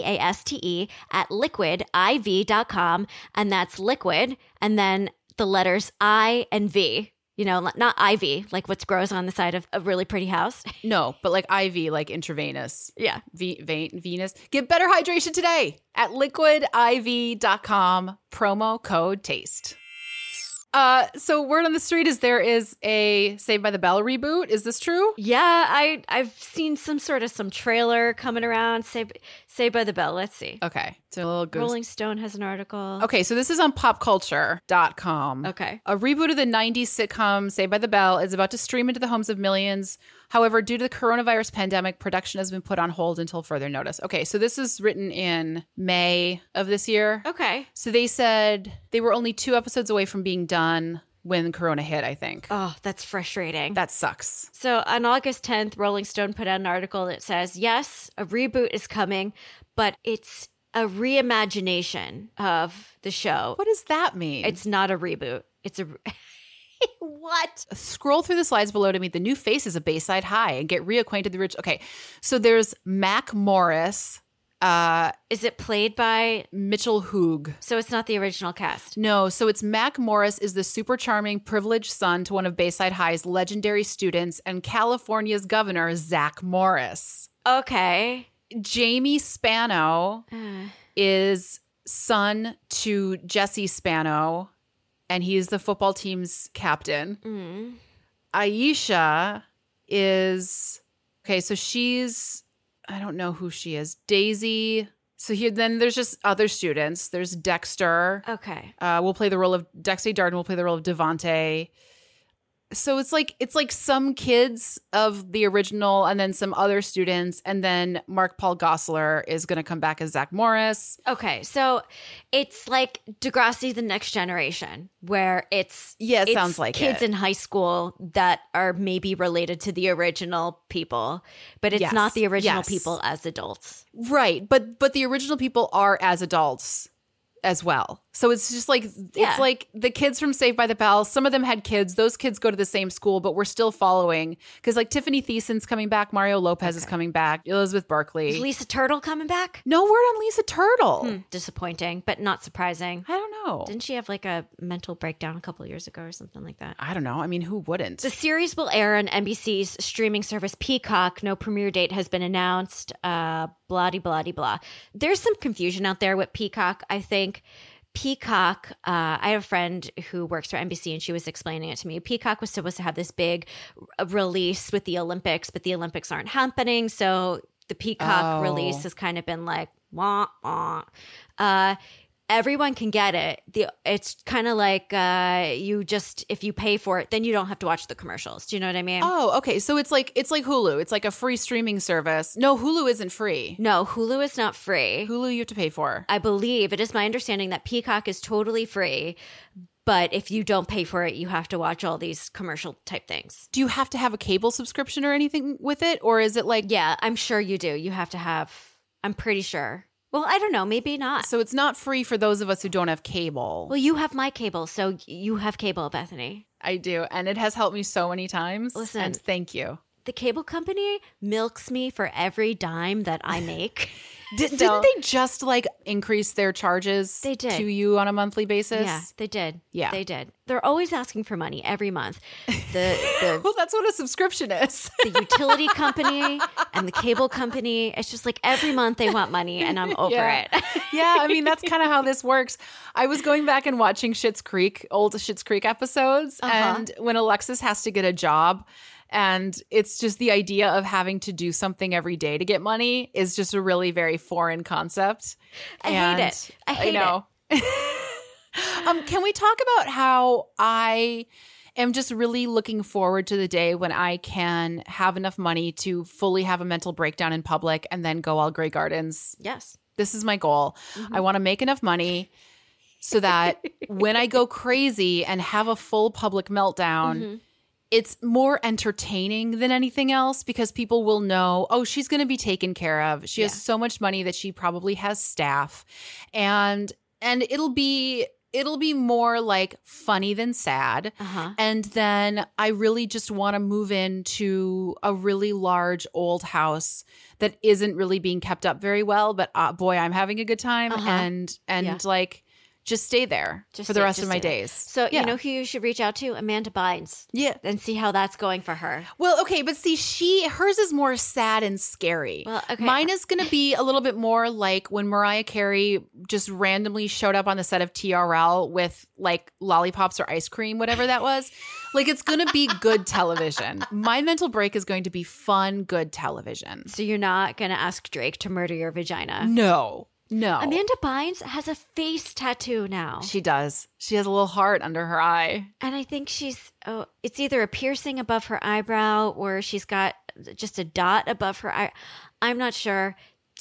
B: TASTE, at liquidiv.com. And that's liquid, and then the letters I and V. You know, not ivy, like what grows on the side of a really pretty house.
A: No, but like IV, like intravenous.
B: Yeah.
A: Venous. Get better hydration today at liquidiv.com, promo code TASTE. So word on the street is there is a Saved by the Bell reboot. Is this true?
B: Yeah, I've seen some trailer coming around. Saved by the Bell. Let's see.
A: Okay. So a little goose.
B: Rolling Stone has an article.
A: Okay, so this is on popculture.com.
B: Okay.
A: A reboot of the 90s sitcom Saved by the Bell is about to stream into the homes of millions. However, due to the coronavirus pandemic, production has been put on hold until further notice. Okay, so this is written in May of this year.
B: Okay.
A: So they said they were only 2 episodes away from being done when Corona hit, I think.
B: Oh, that's frustrating.
A: That sucks.
B: So on August 10th, Rolling Stone put out an article that says, yes, a reboot is coming, but it's a reimagination of the show.
A: What does that mean?
B: It's not a reboot. It's a... What?
A: Scroll through the slides below to meet the new faces of Bayside High and get reacquainted with the rich. Okay, so there's Mac Morris.
B: Is it played by
A: Mitchell Hoog?
B: So it's not the original cast.
A: No, so it's Mac Morris is the super charming, privileged son to one of Bayside High's legendary students and California's governor, Zach Morris.
B: Okay.
A: Jamie Spano is son to Jesse Spano, and he's the football team's captain. Aisha is, okay, so she's, I don't know who she is. Daisy. So here, then there's just other students. There's Dexter.
B: Okay.
A: We'll play the role of Dexter Darden. Will play the role of Devontae. So it's like some kids of the original and then some other students, and then Mark Paul Gosselaar is going to come back as Zach Morris.
B: Okay, so it's like Degrassi: The Next Generation, where it's
A: sounds like
B: kids
A: it.
B: in high school that are maybe related to the original people, but it's not the original people as adults.
A: Right, but the original people are as adults as well. So it's just like it's like the kids from Saved by the Bell. Some of them had kids. Those kids go to the same school, but we're still following because like Tiffany Thiessen's coming back, Mario Lopez is coming back, Elizabeth Berkley.
B: Is Lisa Turtle coming back?
A: No word on Lisa Turtle.
B: Disappointing, but not surprising.
A: I don't know.
B: Didn't she have like a mental breakdown a couple of years ago or something like that?
A: I don't know. I mean, who wouldn't?
B: The series will air on NBC's streaming service Peacock. No premiere date has been announced. Blah-de-blah-de-blah. There's some confusion out there with Peacock, I think. Peacock, I have a friend who works for NBC and she was explaining it to me. Peacock was supposed to have this big release with the Olympics, but the Olympics aren't happening. So the Peacock release has kind of been like, wah, wah. Everyone can get it. It's kind of like if you pay for it, then you don't have to watch the commercials. Do you know what I mean?
A: Oh, okay. So it's like Hulu. It's like a free streaming service. No, Hulu isn't free.
B: No, Hulu is not free.
A: Hulu you have to pay for.
B: I believe it is my understanding that Peacock is totally free, but if you don't pay for it, you have to watch all these commercial type things.
A: Do you have to have a cable subscription or anything with it? Or is it like...
B: Yeah, I'm sure you do. You have to have, I'm pretty sure. Well, I don't know. Maybe not.
A: So it's not free for those of us who don't have cable.
B: Well, you have my cable, so you have cable, Bethany.
A: I do. And it has helped me so many times.
B: Listen.
A: And thank you.
B: The cable company milks me for every dime that I make.
A: Didn't they just like increase their charges
B: They did.
A: to you on a monthly basis?
B: Yeah, they did.
A: Yeah.
B: They did. They're always asking for money every month. The
A: Well, that's what a subscription is.
B: the utility company and the cable company, it's just like every month they want money and I'm over it.
A: Yeah, I mean, that's kind of how this works. I was going back and watching old Schitt's Creek episodes, and when Alexis has to get a job, and it's just the idea of having to do something every day to get money is just a really very foreign concept.
B: I hate it. I hate
A: Can we talk about how I am just really looking forward to the day when I can have enough money to fully have a mental breakdown in public and then go all Grey Gardens?
B: Yes.
A: This is my goal. I want to make enough money so that when I go crazy and have a full public meltdown, it's more entertaining than anything else because people will know, oh, she's going to be taken care of. She has so much money that she probably has staff. And it'll be more like funny than sad. And then I really just want to move into a really large old house that isn't really being kept up very well, but boy, I'm having a good time and like just stay there for the rest of my days.
B: So you know who you should reach out to? Amanda Bynes.
A: Yeah.
B: And see how that's going for her.
A: Well, okay, but see, hers is more sad and scary.
B: Well, okay.
A: Mine is going to be a little bit more like when Mariah Carey just randomly showed up on the set of TRL with like lollipops or ice cream, whatever that was. Like, it's going to be good television. My mental break is going to be fun, good television.
B: So you're not going to ask Drake to murder your vagina?
A: No.
B: Amanda Bynes has a face tattoo now.
A: She does. She has a little heart under her eye.
B: And I think it's either a piercing above her eyebrow or she's got just a dot above her eye. I'm not sure.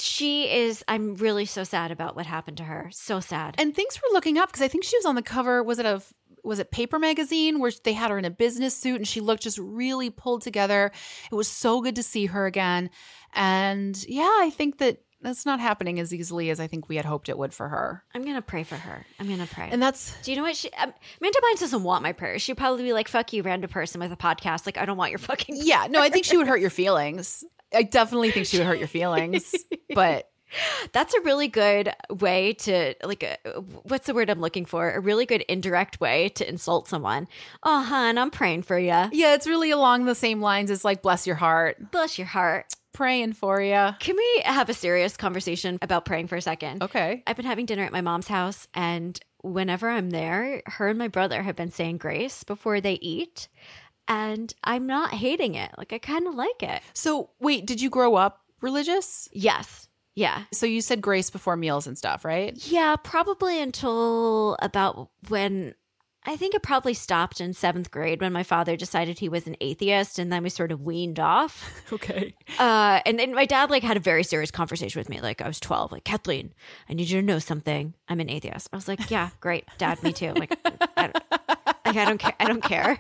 B: I'm really so sad about what happened to her. So sad.
A: And thanks for looking up because I think she was on the cover. Was it Paper Magazine where they had her in a business suit and she looked just really pulled together. It was so good to see her again. And yeah, I think that's not happening as easily as I think we had hoped it would for her.
B: I'm going to pray for her. I'm going to pray.
A: And that's...
B: Do you know what? Amanda Bynes doesn't want my prayers. She'd probably be like, fuck you, random person with a podcast. Like, I don't want your fucking...
A: Yeah, no, I think she would hurt your feelings. I definitely think she would hurt your feelings. But...
B: That's a really good way to, what's the word I'm looking for? A really good indirect way to insult someone. Oh, hon, I'm praying for you.
A: Yeah, it's really along the same lines as like, bless your heart.
B: Bless your heart.
A: Praying for you.
B: Can we have a serious conversation about praying for a second?
A: Okay.
B: I've been having dinner at my mom's house, and whenever I'm there, her and my brother have been saying grace before they eat, and I'm not hating it. Like, I kind of like it.
A: So, wait, did you grow up religious?
B: Yes. Yeah.
A: So you said grace before meals and stuff, right?
B: Yeah, probably until about when I think it probably stopped in 7th grade when my father decided he was an atheist, and then we sort of weaned off.
A: Okay.
B: And then my dad had a very serious conversation with me. I was 12. Kathleen, I need you to know something. I'm an atheist. I was like, yeah, great, Dad, me too. I don't care. I don't care.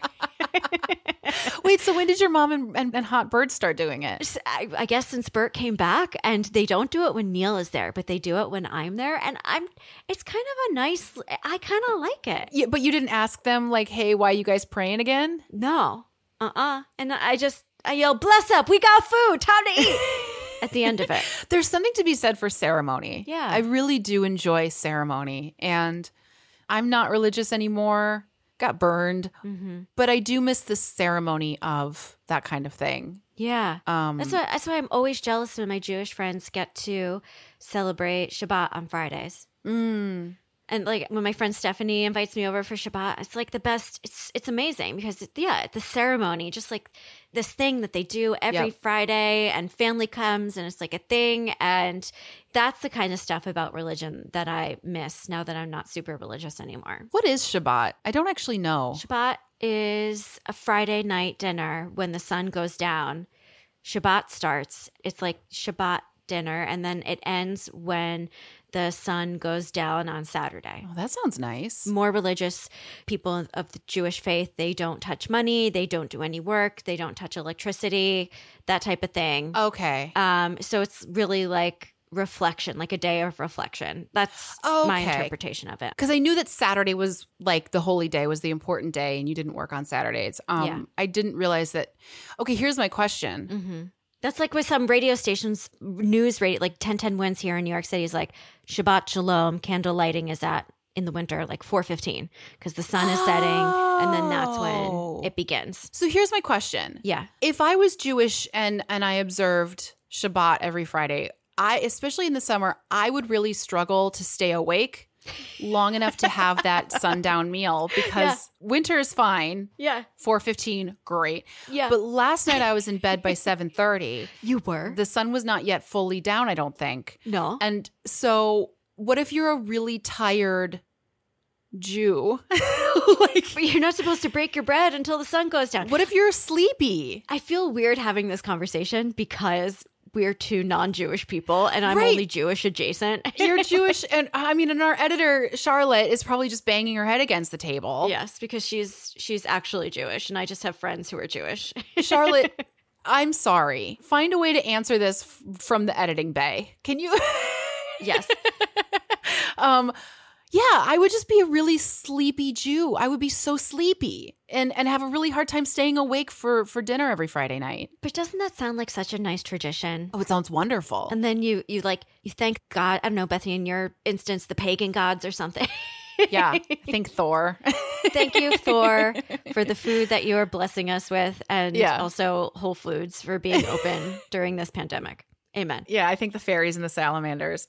A: Wait, so when did your mom and Hot Bird start doing it?
B: I guess since Bert came back, and they don't do it when Neil is there, but they do it when I'm there, and it's kind of a nice. I kind of like it.
A: Yeah, but you didn't ask them hey, why are you guys praying again?
B: No, and I yell, "Bless up, we got food, time to eat." At the end of it,
A: there's something to be said for ceremony.
B: Yeah,
A: I really do enjoy ceremony, and I'm not religious anymore. Got burned, but I do miss the ceremony of that kind of thing.
B: Yeah, that's why I'm always jealous when my Jewish friends get to celebrate Shabbat on Fridays. And when my friend Stephanie invites me over for Shabbat, it's the best. It's amazing because the ceremony, just this thing that they do every Friday, and family comes, and it's a thing, and that's the kind of stuff about religion that I miss now that I'm not super religious anymore.
A: What is Shabbat? I don't actually know.
B: Shabbat is a Friday night dinner when the sun goes down. Shabbat starts. It's Shabbat dinner, and then it ends when the sun goes down on Saturday.
A: Oh, that sounds nice.
B: More religious people of the Jewish faith, they don't touch money, they don't do any work, they don't touch electricity, that type of thing.
A: Okay.
B: So it's really reflection, a day of reflection. That's my interpretation of it.
A: Because I knew that Saturday was the holy day, was the important day, and you didn't work on Saturdays. I didn't realize that. Okay, here's my question.
B: Mm-hmm. That's with some radio stations, news radio, 1010 Wins here in New York City is Shabbat Shalom, candle lighting is in the winter, 4:15, because the sun is setting, and then that's when it begins.
A: So here's my question.
B: Yeah.
A: If I was Jewish and I observed Shabbat every Friday, especially in the summer, I would really struggle to stay awake long enough to have that sundown meal, because winter is fine.
B: Yeah.
A: 4:15, great.
B: Yeah.
A: But last night I was in bed by 7:30.
B: You were?
A: The sun was not yet fully down, I don't think.
B: No.
A: And so what if you're a really tired Jew?
B: But you're not supposed to break your bread until the sun goes down.
A: What if you're sleepy?
B: I feel weird having this conversation because we're two non-Jewish people, and I'm only Jewish adjacent.
A: You're Jewish, and and our editor Charlotte is probably just banging her head against the table.
B: Yes, because she's actually Jewish, and I just have friends who are Jewish.
A: Charlotte, I'm sorry. Find a way to answer this from the editing bay. Can you?
B: Yes.
A: Yeah, I would just be a really sleepy Jew. I would be so sleepy and have a really hard time staying awake for dinner every Friday night.
B: But doesn't that sound like such a nice tradition?
A: Oh, it sounds wonderful.
B: And then you thank God, I don't know, Bethany, in your instance, the pagan gods or something.
A: Yeah, think Thor.
B: Thank you, Thor, for the food that you are blessing us with, and also Whole Foods for being open during this pandemic. Amen.
A: Yeah, I think the fairies and the salamanders.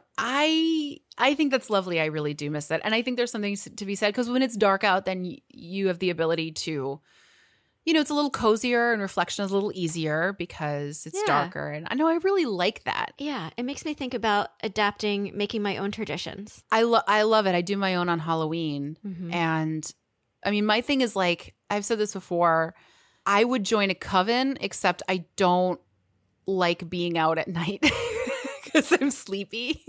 A: I think that's lovely. I really do miss that. And I think there's something to be said, because when it's dark out, then you have the ability to, it's a little cozier, and reflection is a little easier because it's darker. And I know I really like that.
B: Yeah, it makes me think about making my own traditions.
A: I love it. I do my own on Halloween. Mm-hmm. And my thing is I've said this before, I would join a coven, except I don't like being out at night because I'm sleepy.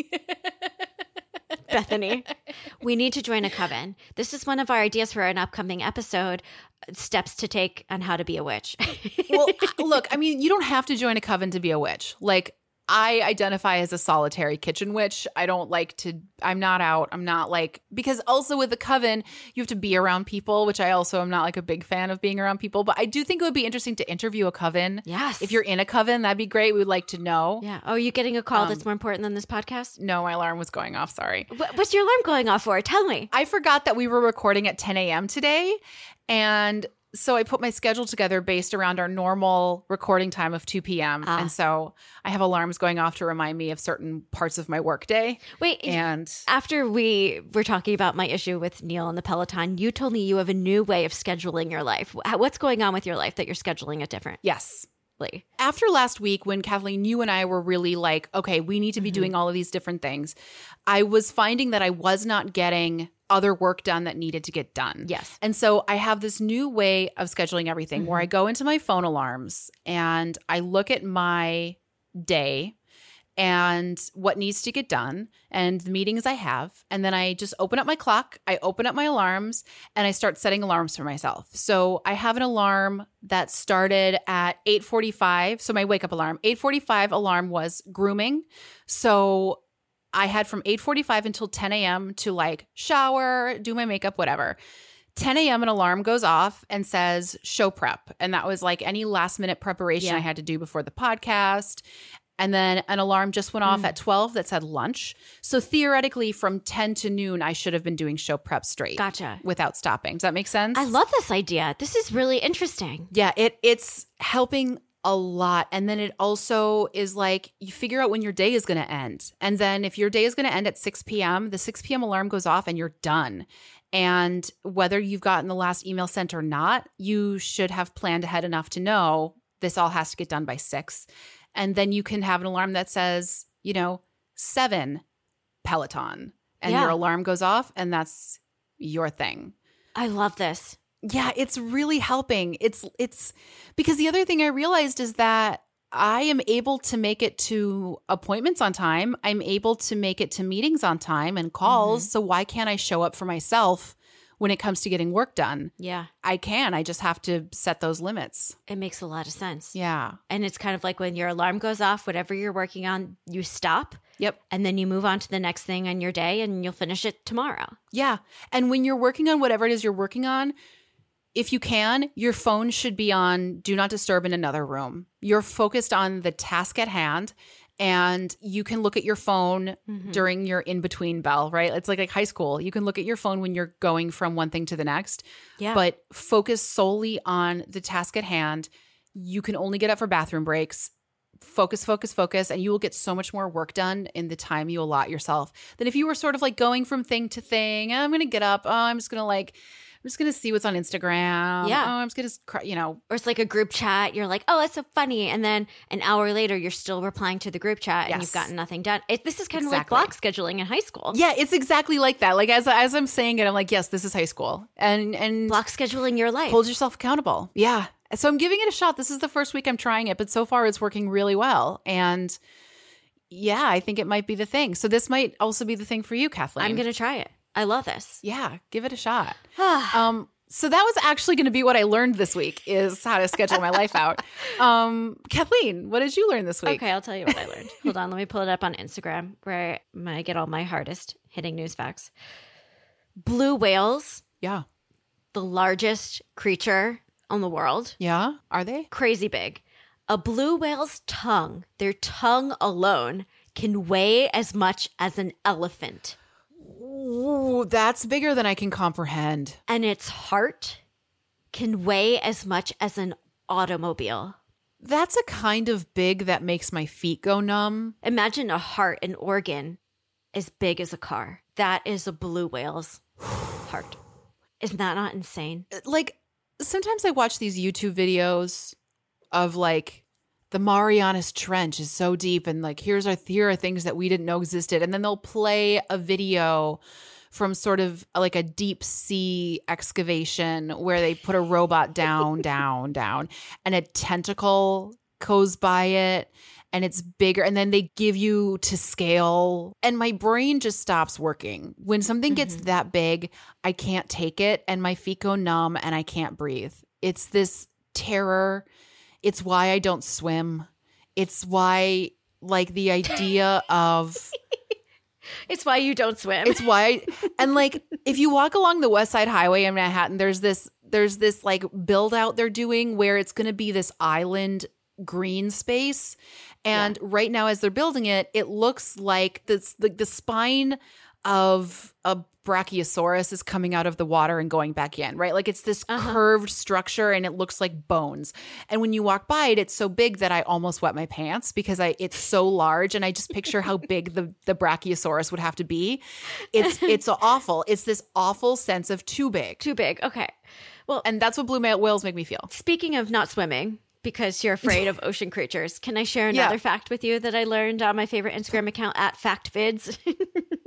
B: Bethany, we need to join a coven. This is one of our ideas for an upcoming episode, steps to take on how to be a witch.
A: Well, look, you don't have to join a coven to be a witch. I identify as a solitary kitchen witch. I'm not out. I'm not because also with the coven, you have to be around people, which I also am not a big fan of being around people. But I do think it would be interesting to interview a coven.
B: Yes.
A: If you're in a coven, that'd be great. We would like to know.
B: Yeah. Oh, are you getting a call that's more important than this podcast?
A: No, my alarm was going off. Sorry.
B: What's your alarm going off for? Tell me.
A: I forgot that we were recording at 10 a.m. today. And so I put my schedule together based around our normal recording time of 2 p.m. And so I have alarms going off to remind me of certain parts of my workday.
B: Wait, and after we were talking about my issue with Neil and the Peloton, you told me you have a new way of scheduling your life. What's going on with your life that you're scheduling it different?
A: Yes. After last week, when Kathleen, you and I were really okay, we need to be doing all of these different things, I was finding that I was not getting other work done that needed to get done.
B: Yes.
A: And so I have this new way of scheduling everything where I go into my phone alarms and I look at my day and what needs to get done and the meetings I have. And then I just open up my clock, I open up my alarms, and I start setting alarms for myself. So I have an alarm that started at 8:45. So my wake up alarm, 8:45 alarm was grooming. So I had from 8:45 until 10 a.m. to like shower, do my makeup, whatever. 10 a.m. an alarm goes off and says show prep. And that was like any last minute preparation I had to do before the podcast. And then an alarm just went off at 12 that said lunch. So theoretically, from 10 to noon, I should have been doing show prep straight.
B: Gotcha.
A: Without stopping. Does that make sense?
B: I love this idea. This is really interesting.
A: Yeah, it's helping a lot. And then it also is like you figure out when your day is going to end. And then if your day is going to end at 6 p.m., the 6 p.m. alarm goes off and you're done. And whether you've gotten the last email sent or not, you should have planned ahead enough to know this all has to get done by 6. And then you can have an alarm that says, 7 Peloton. And your alarm goes off and that's your thing.
B: I love this.
A: Yeah, it's really helping. It's because the other thing I realized is that I am able to make it to appointments on time. I'm able to make it to meetings on time and calls. So why can't I show up for myself when it comes to getting work done?
B: Yeah.
A: I can. I just have to set those limits.
B: It makes a lot of sense.
A: Yeah.
B: And it's kind of like when your alarm goes off, whatever you're working on, you stop.
A: Yep.
B: And then you move on to the next thing on your day and you'll finish it tomorrow.
A: Yeah. And when you're working on whatever it is you're working on, if you can, your phone should be on do not disturb in another room. You're focused on the task at hand and you can look at your phone during your in-between bell, right? It's like high school. You can look at your phone when you're going from one thing to the next, but focus solely on the task at hand. You can only get up for bathroom breaks. Focus, and you will get so much more work done in the time you allot yourself than if you were sort of like going from thing to thing. I'm going to get up. I'm just going to see what's on Instagram.
B: Yeah.
A: I'm just going to,
B: Or it's like a group chat. You're like, oh, that's so funny. And then an hour later, you're still replying to the group chat and you've gotten nothing done. This is kind of like block scheduling in high school.
A: Yeah, it's exactly like that. Like as I'm saying it, I'm like, yes, this is high school. And
B: block scheduling your life.
A: Hold yourself accountable. Yeah. So I'm giving it a shot. This is the first week I'm trying it, but so far it's working really well. And yeah, I think it might be the thing. So this might also be the thing for you, Kathleen.
B: I'm going to try it. I love this.
A: Yeah, give it a shot. So that was actually going to be what I learned this week is how to schedule my life out. Kathleen, what did you learn this week?
B: Okay, I'll tell you what I learned. Hold on, let me pull it up on Instagram where I get all my hardest hitting news facts. Blue whales.
A: Yeah.
B: The largest creature on the world.
A: Yeah, are they?
B: Crazy big. A blue whale's tongue, their tongue alone, can weigh as much as an elephant.
A: Ooh, that's bigger than I can comprehend.
B: And its heart can weigh as much as an automobile.
A: That's a kind of big that makes my feet go numb.
B: Imagine a heart, an organ, as big as a car. That is a blue whale's heart. Isn't that not insane?
A: Like, sometimes I watch these YouTube videos of like the Marianas Trench is so deep and like here are things that we didn't know existed. And then they'll play a video from sort of like a deep sea excavation where they put a robot down, and a tentacle goes by it and it's bigger. And then they give you to scale. And my brain just stops working. When something gets that big, I can't take it and my feet go numb and I can't breathe. It's this terror. It's why I don't swim. It's why, like, the idea of...
B: It's why you don't swim.
A: It's why... And, like, if you walk along the West Side Highway in Manhattan, there's this like, build-out they're doing where it's going to be this island green space. And right now, as they're building it, it looks like the spine of a brachiosaurus is coming out of the water and going back in, right? Like it's this curved structure and it looks like bones. And when you walk by it, it's so big that I almost wet my pants because it's so large. And I just picture how big the brachiosaurus would have to be. It's awful. It's this awful sense of too big.
B: Too big. Okay. Well,
A: and that's what blue whales make me feel.
B: Speaking of not swimming, because you're afraid of ocean creatures, can I share another fact with you that I learned on my favorite Instagram account at FactVids?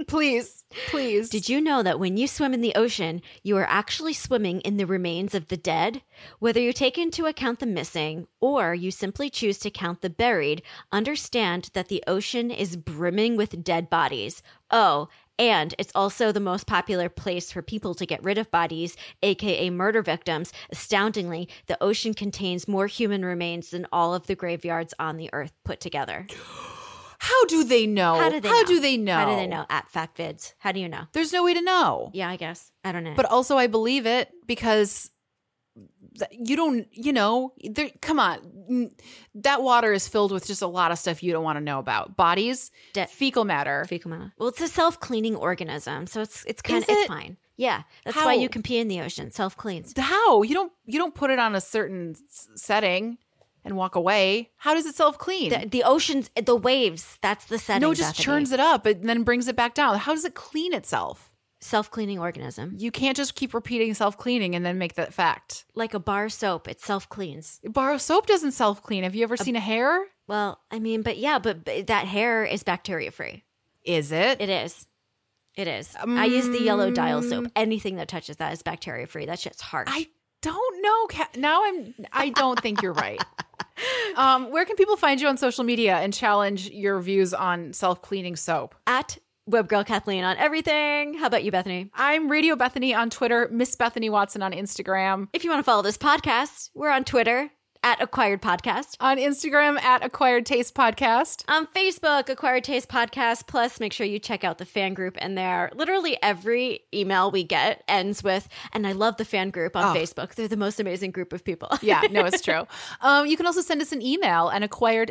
A: Please.
B: Did you know that when you swim in the ocean, you are actually swimming in the remains of the dead? Whether you take into account the missing or you simply choose to count the buried, understand that the ocean is brimming with dead bodies. Oh, and it's also the most popular place for people to get rid of bodies, aka murder victims. Astoundingly, the ocean contains more human remains than all of the graveyards on the earth put together.
A: How do they know? How do they know?
B: At FactVids. How do you know?
A: There's no way to know.
B: Yeah, I guess. I don't know.
A: But also I believe it because you don't, come on. That water is filled with just a lot of stuff you don't want to know about. Bodies, fecal matter.
B: Well, it's a self-cleaning organism, so it's fine. Yeah, that's why you can pee in the ocean. Self-cleans.
A: How? You don't put it on a certain setting and walk away. How does it self-clean?
B: The oceans, the waves, that's the setting.
A: No, it just churns it up and then brings it back down. How does it clean itself?
B: Self-cleaning organism.
A: You can't just keep repeating self-cleaning and then make that fact.
B: Like a bar of soap, it self-cleans.
A: A bar of soap doesn't self-clean. Have you ever seen a hair?
B: Well, I mean, but that hair is bacteria-free.
A: Is it?
B: It is. I use the yellow dial soap. Anything that touches that is bacteria-free. That shit's harsh.
A: I don't know. I don't think you're right. Where can people find you on social media and challenge your views on self-cleaning soap?
B: At Webgirl Kathleen on everything. How about you, Bethany?
A: I'm Radio Bethany on Twitter, Miss Bethany Watson on Instagram.
B: If you want to follow this podcast, we're on Twitter at Acquired Podcast.
A: On Instagram at Acquired Taste Podcast.
B: On Facebook, Acquired Taste Podcast. Plus, make sure you check out the fan group in there. Literally every email we get ends with, and I love the fan group on Facebook. They're the most amazing group of people.
A: Yeah, no, it's true. You can also send us an email, an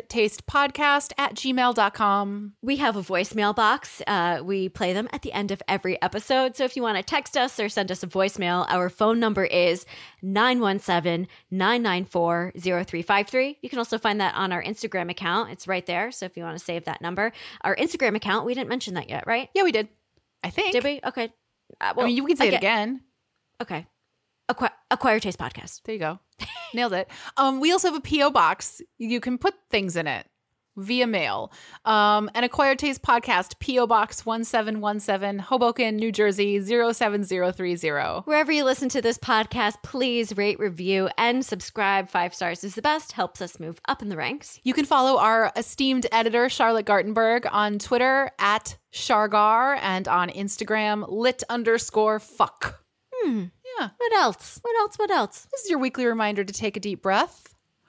A: acquiredtastepodcast@gmail.com.
B: We have a voicemail box. We play them at the end of every episode. So if you want to text us or send us a voicemail, our phone number is 917-994-0353. You can also find that on our Instagram account. It's right there. So if you want to save that number, our Instagram account, we didn't mention that yet, right?
A: Yeah, we did. I think.
B: Did we? Okay.
A: Well, I mean, you can say it again.
B: Okay. Acquired Taste Podcast.
A: There you go. Nailed it. We also have a P.O. box. You can put things in it via mail. An Acquired Taste Podcast, P.O. Box 1717, Hoboken, New Jersey, 07030.
B: Wherever you listen to this podcast, please rate, review, and subscribe. 5 stars is the best. Helps us move up in the ranks.
A: You can follow our esteemed editor, Charlotte Gartenberg, on Twitter at Shargar and on Instagram, lit_fuck. Yeah.
B: What else?
A: This is your weekly reminder to take a deep breath.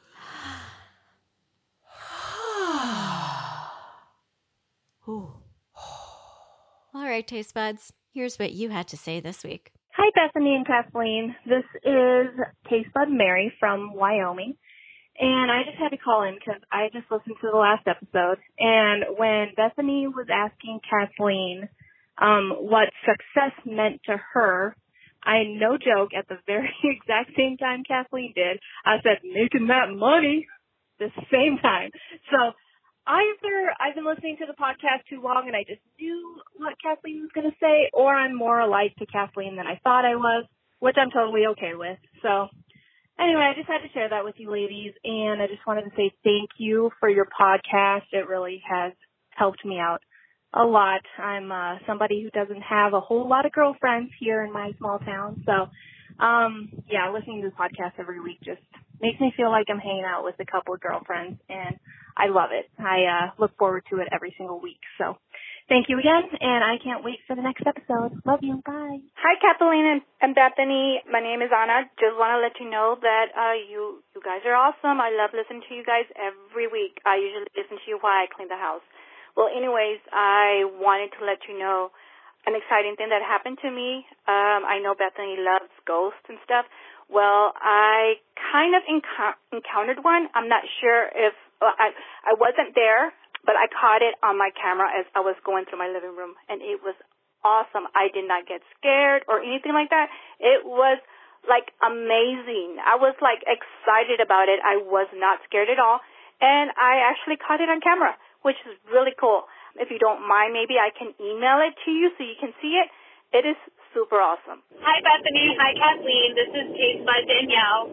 B: All right, taste buds. Here's what you had to say this week.
F: Hi, Bethany and Kathleen. This is Taste Bud Mary from Wyoming. And I just had to call in because I just listened to the last episode. And when Bethany was asking Kathleen what success meant to her, I, no joke, at the very exact same time Kathleen did, I said, making that money the same time. So either I've been listening to the podcast too long and I just knew what Kathleen was going to say, or I'm more alike to Kathleen than I thought I was, which I'm totally okay with. So anyway, I just had to share that with you ladies, and I just wanted to say thank you for your podcast. It really has helped me out a lot. I'm somebody who doesn't have a whole lot of girlfriends here in my small town. So, yeah, listening to the podcast every week just makes me feel like I'm hanging out with a couple of girlfriends, and I love it. I look forward to it every single week. So thank you again, and I can't wait for the next episode. Love you. Bye.
G: Hi, Kathleen and Bethany. My name is Anna. Just want to let you know that you guys are awesome. I love listening to you guys every week. I usually listen to you while I clean the house. Well, anyways, I wanted to let you know an exciting thing that happened to me. I know Bethany loves ghosts and stuff. Well, I kind of encountered one. I'm not sure if I wasn't there, but I caught it on my camera as I was going through my living room, and it was awesome. I did not get scared or anything like that. It was like amazing. I was like excited about it. I was not scared at all, and I actually caught it on camera, which is really cool. If you don't mind, maybe I can email it to you so you can see it. It is super awesome.
H: Hi, Bethany. Hi, Kathleen. This is Taste by Danielle.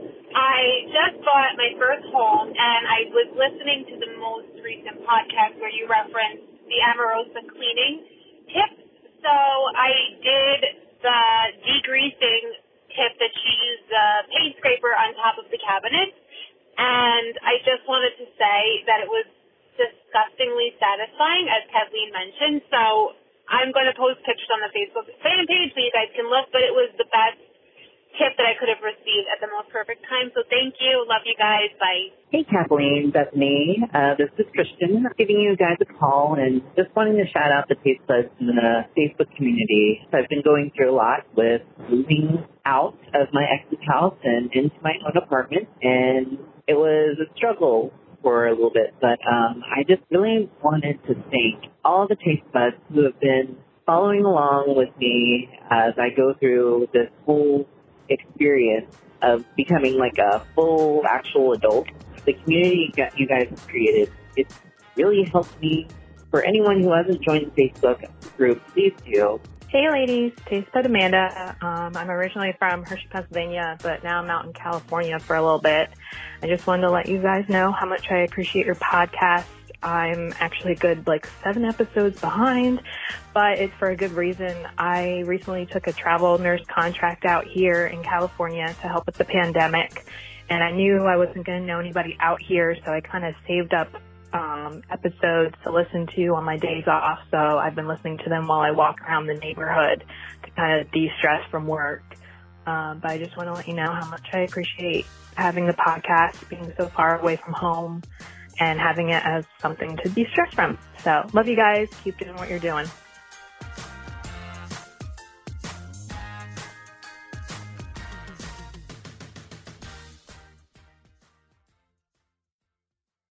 H: I just bought my first home, and I was listening to the most recent podcast where you referenced the Amorosa cleaning tips. So I did the degreasing tip that she used the paint scraper on top of the cabinet, and I just wanted to say that it was disgustingly satisfying, as Kathleen mentioned. So I'm going to post pictures on the Facebook fan page so you guys can look, but it was the best tip that I could have received at the most perfect time. So thank you. Love you guys. Bye.
I: Hey, Kathleen, Bethany. This is Christian giving you guys a call and just wanting to shout out the Taste Buds in the Facebook community. So I've been going through a lot with moving out of my ex's house and into my own apartment, and it was a struggle for a little bit, but I just really wanted to thank all the Taste Buds who have been following along with me as I go through this whole experience of becoming like a full actual adult. The community you guys have created, it's really helped me. For anyone who hasn't joined the Facebook group, please do.
J: Hey ladies, Taste Bud Amanda. I'm originally from Hershey, Pennsylvania, but now I'm out in California for a little bit. I just wanted to let you guys know how much I appreciate your podcast. I'm actually good 7 episodes behind, but it's for a good reason. I recently took a travel nurse contract out here in California to help with the pandemic, and I knew I wasn't going to know anybody out here, so I kind of saved up episodes to listen to on my days off. So I've been listening to them while I walk around the neighborhood to kind of de-stress from work. But I just want to let you know how much I appreciate having the podcast, being so far away from home, and having it as something to de-stress from. So love you guys. Keep doing what you're doing.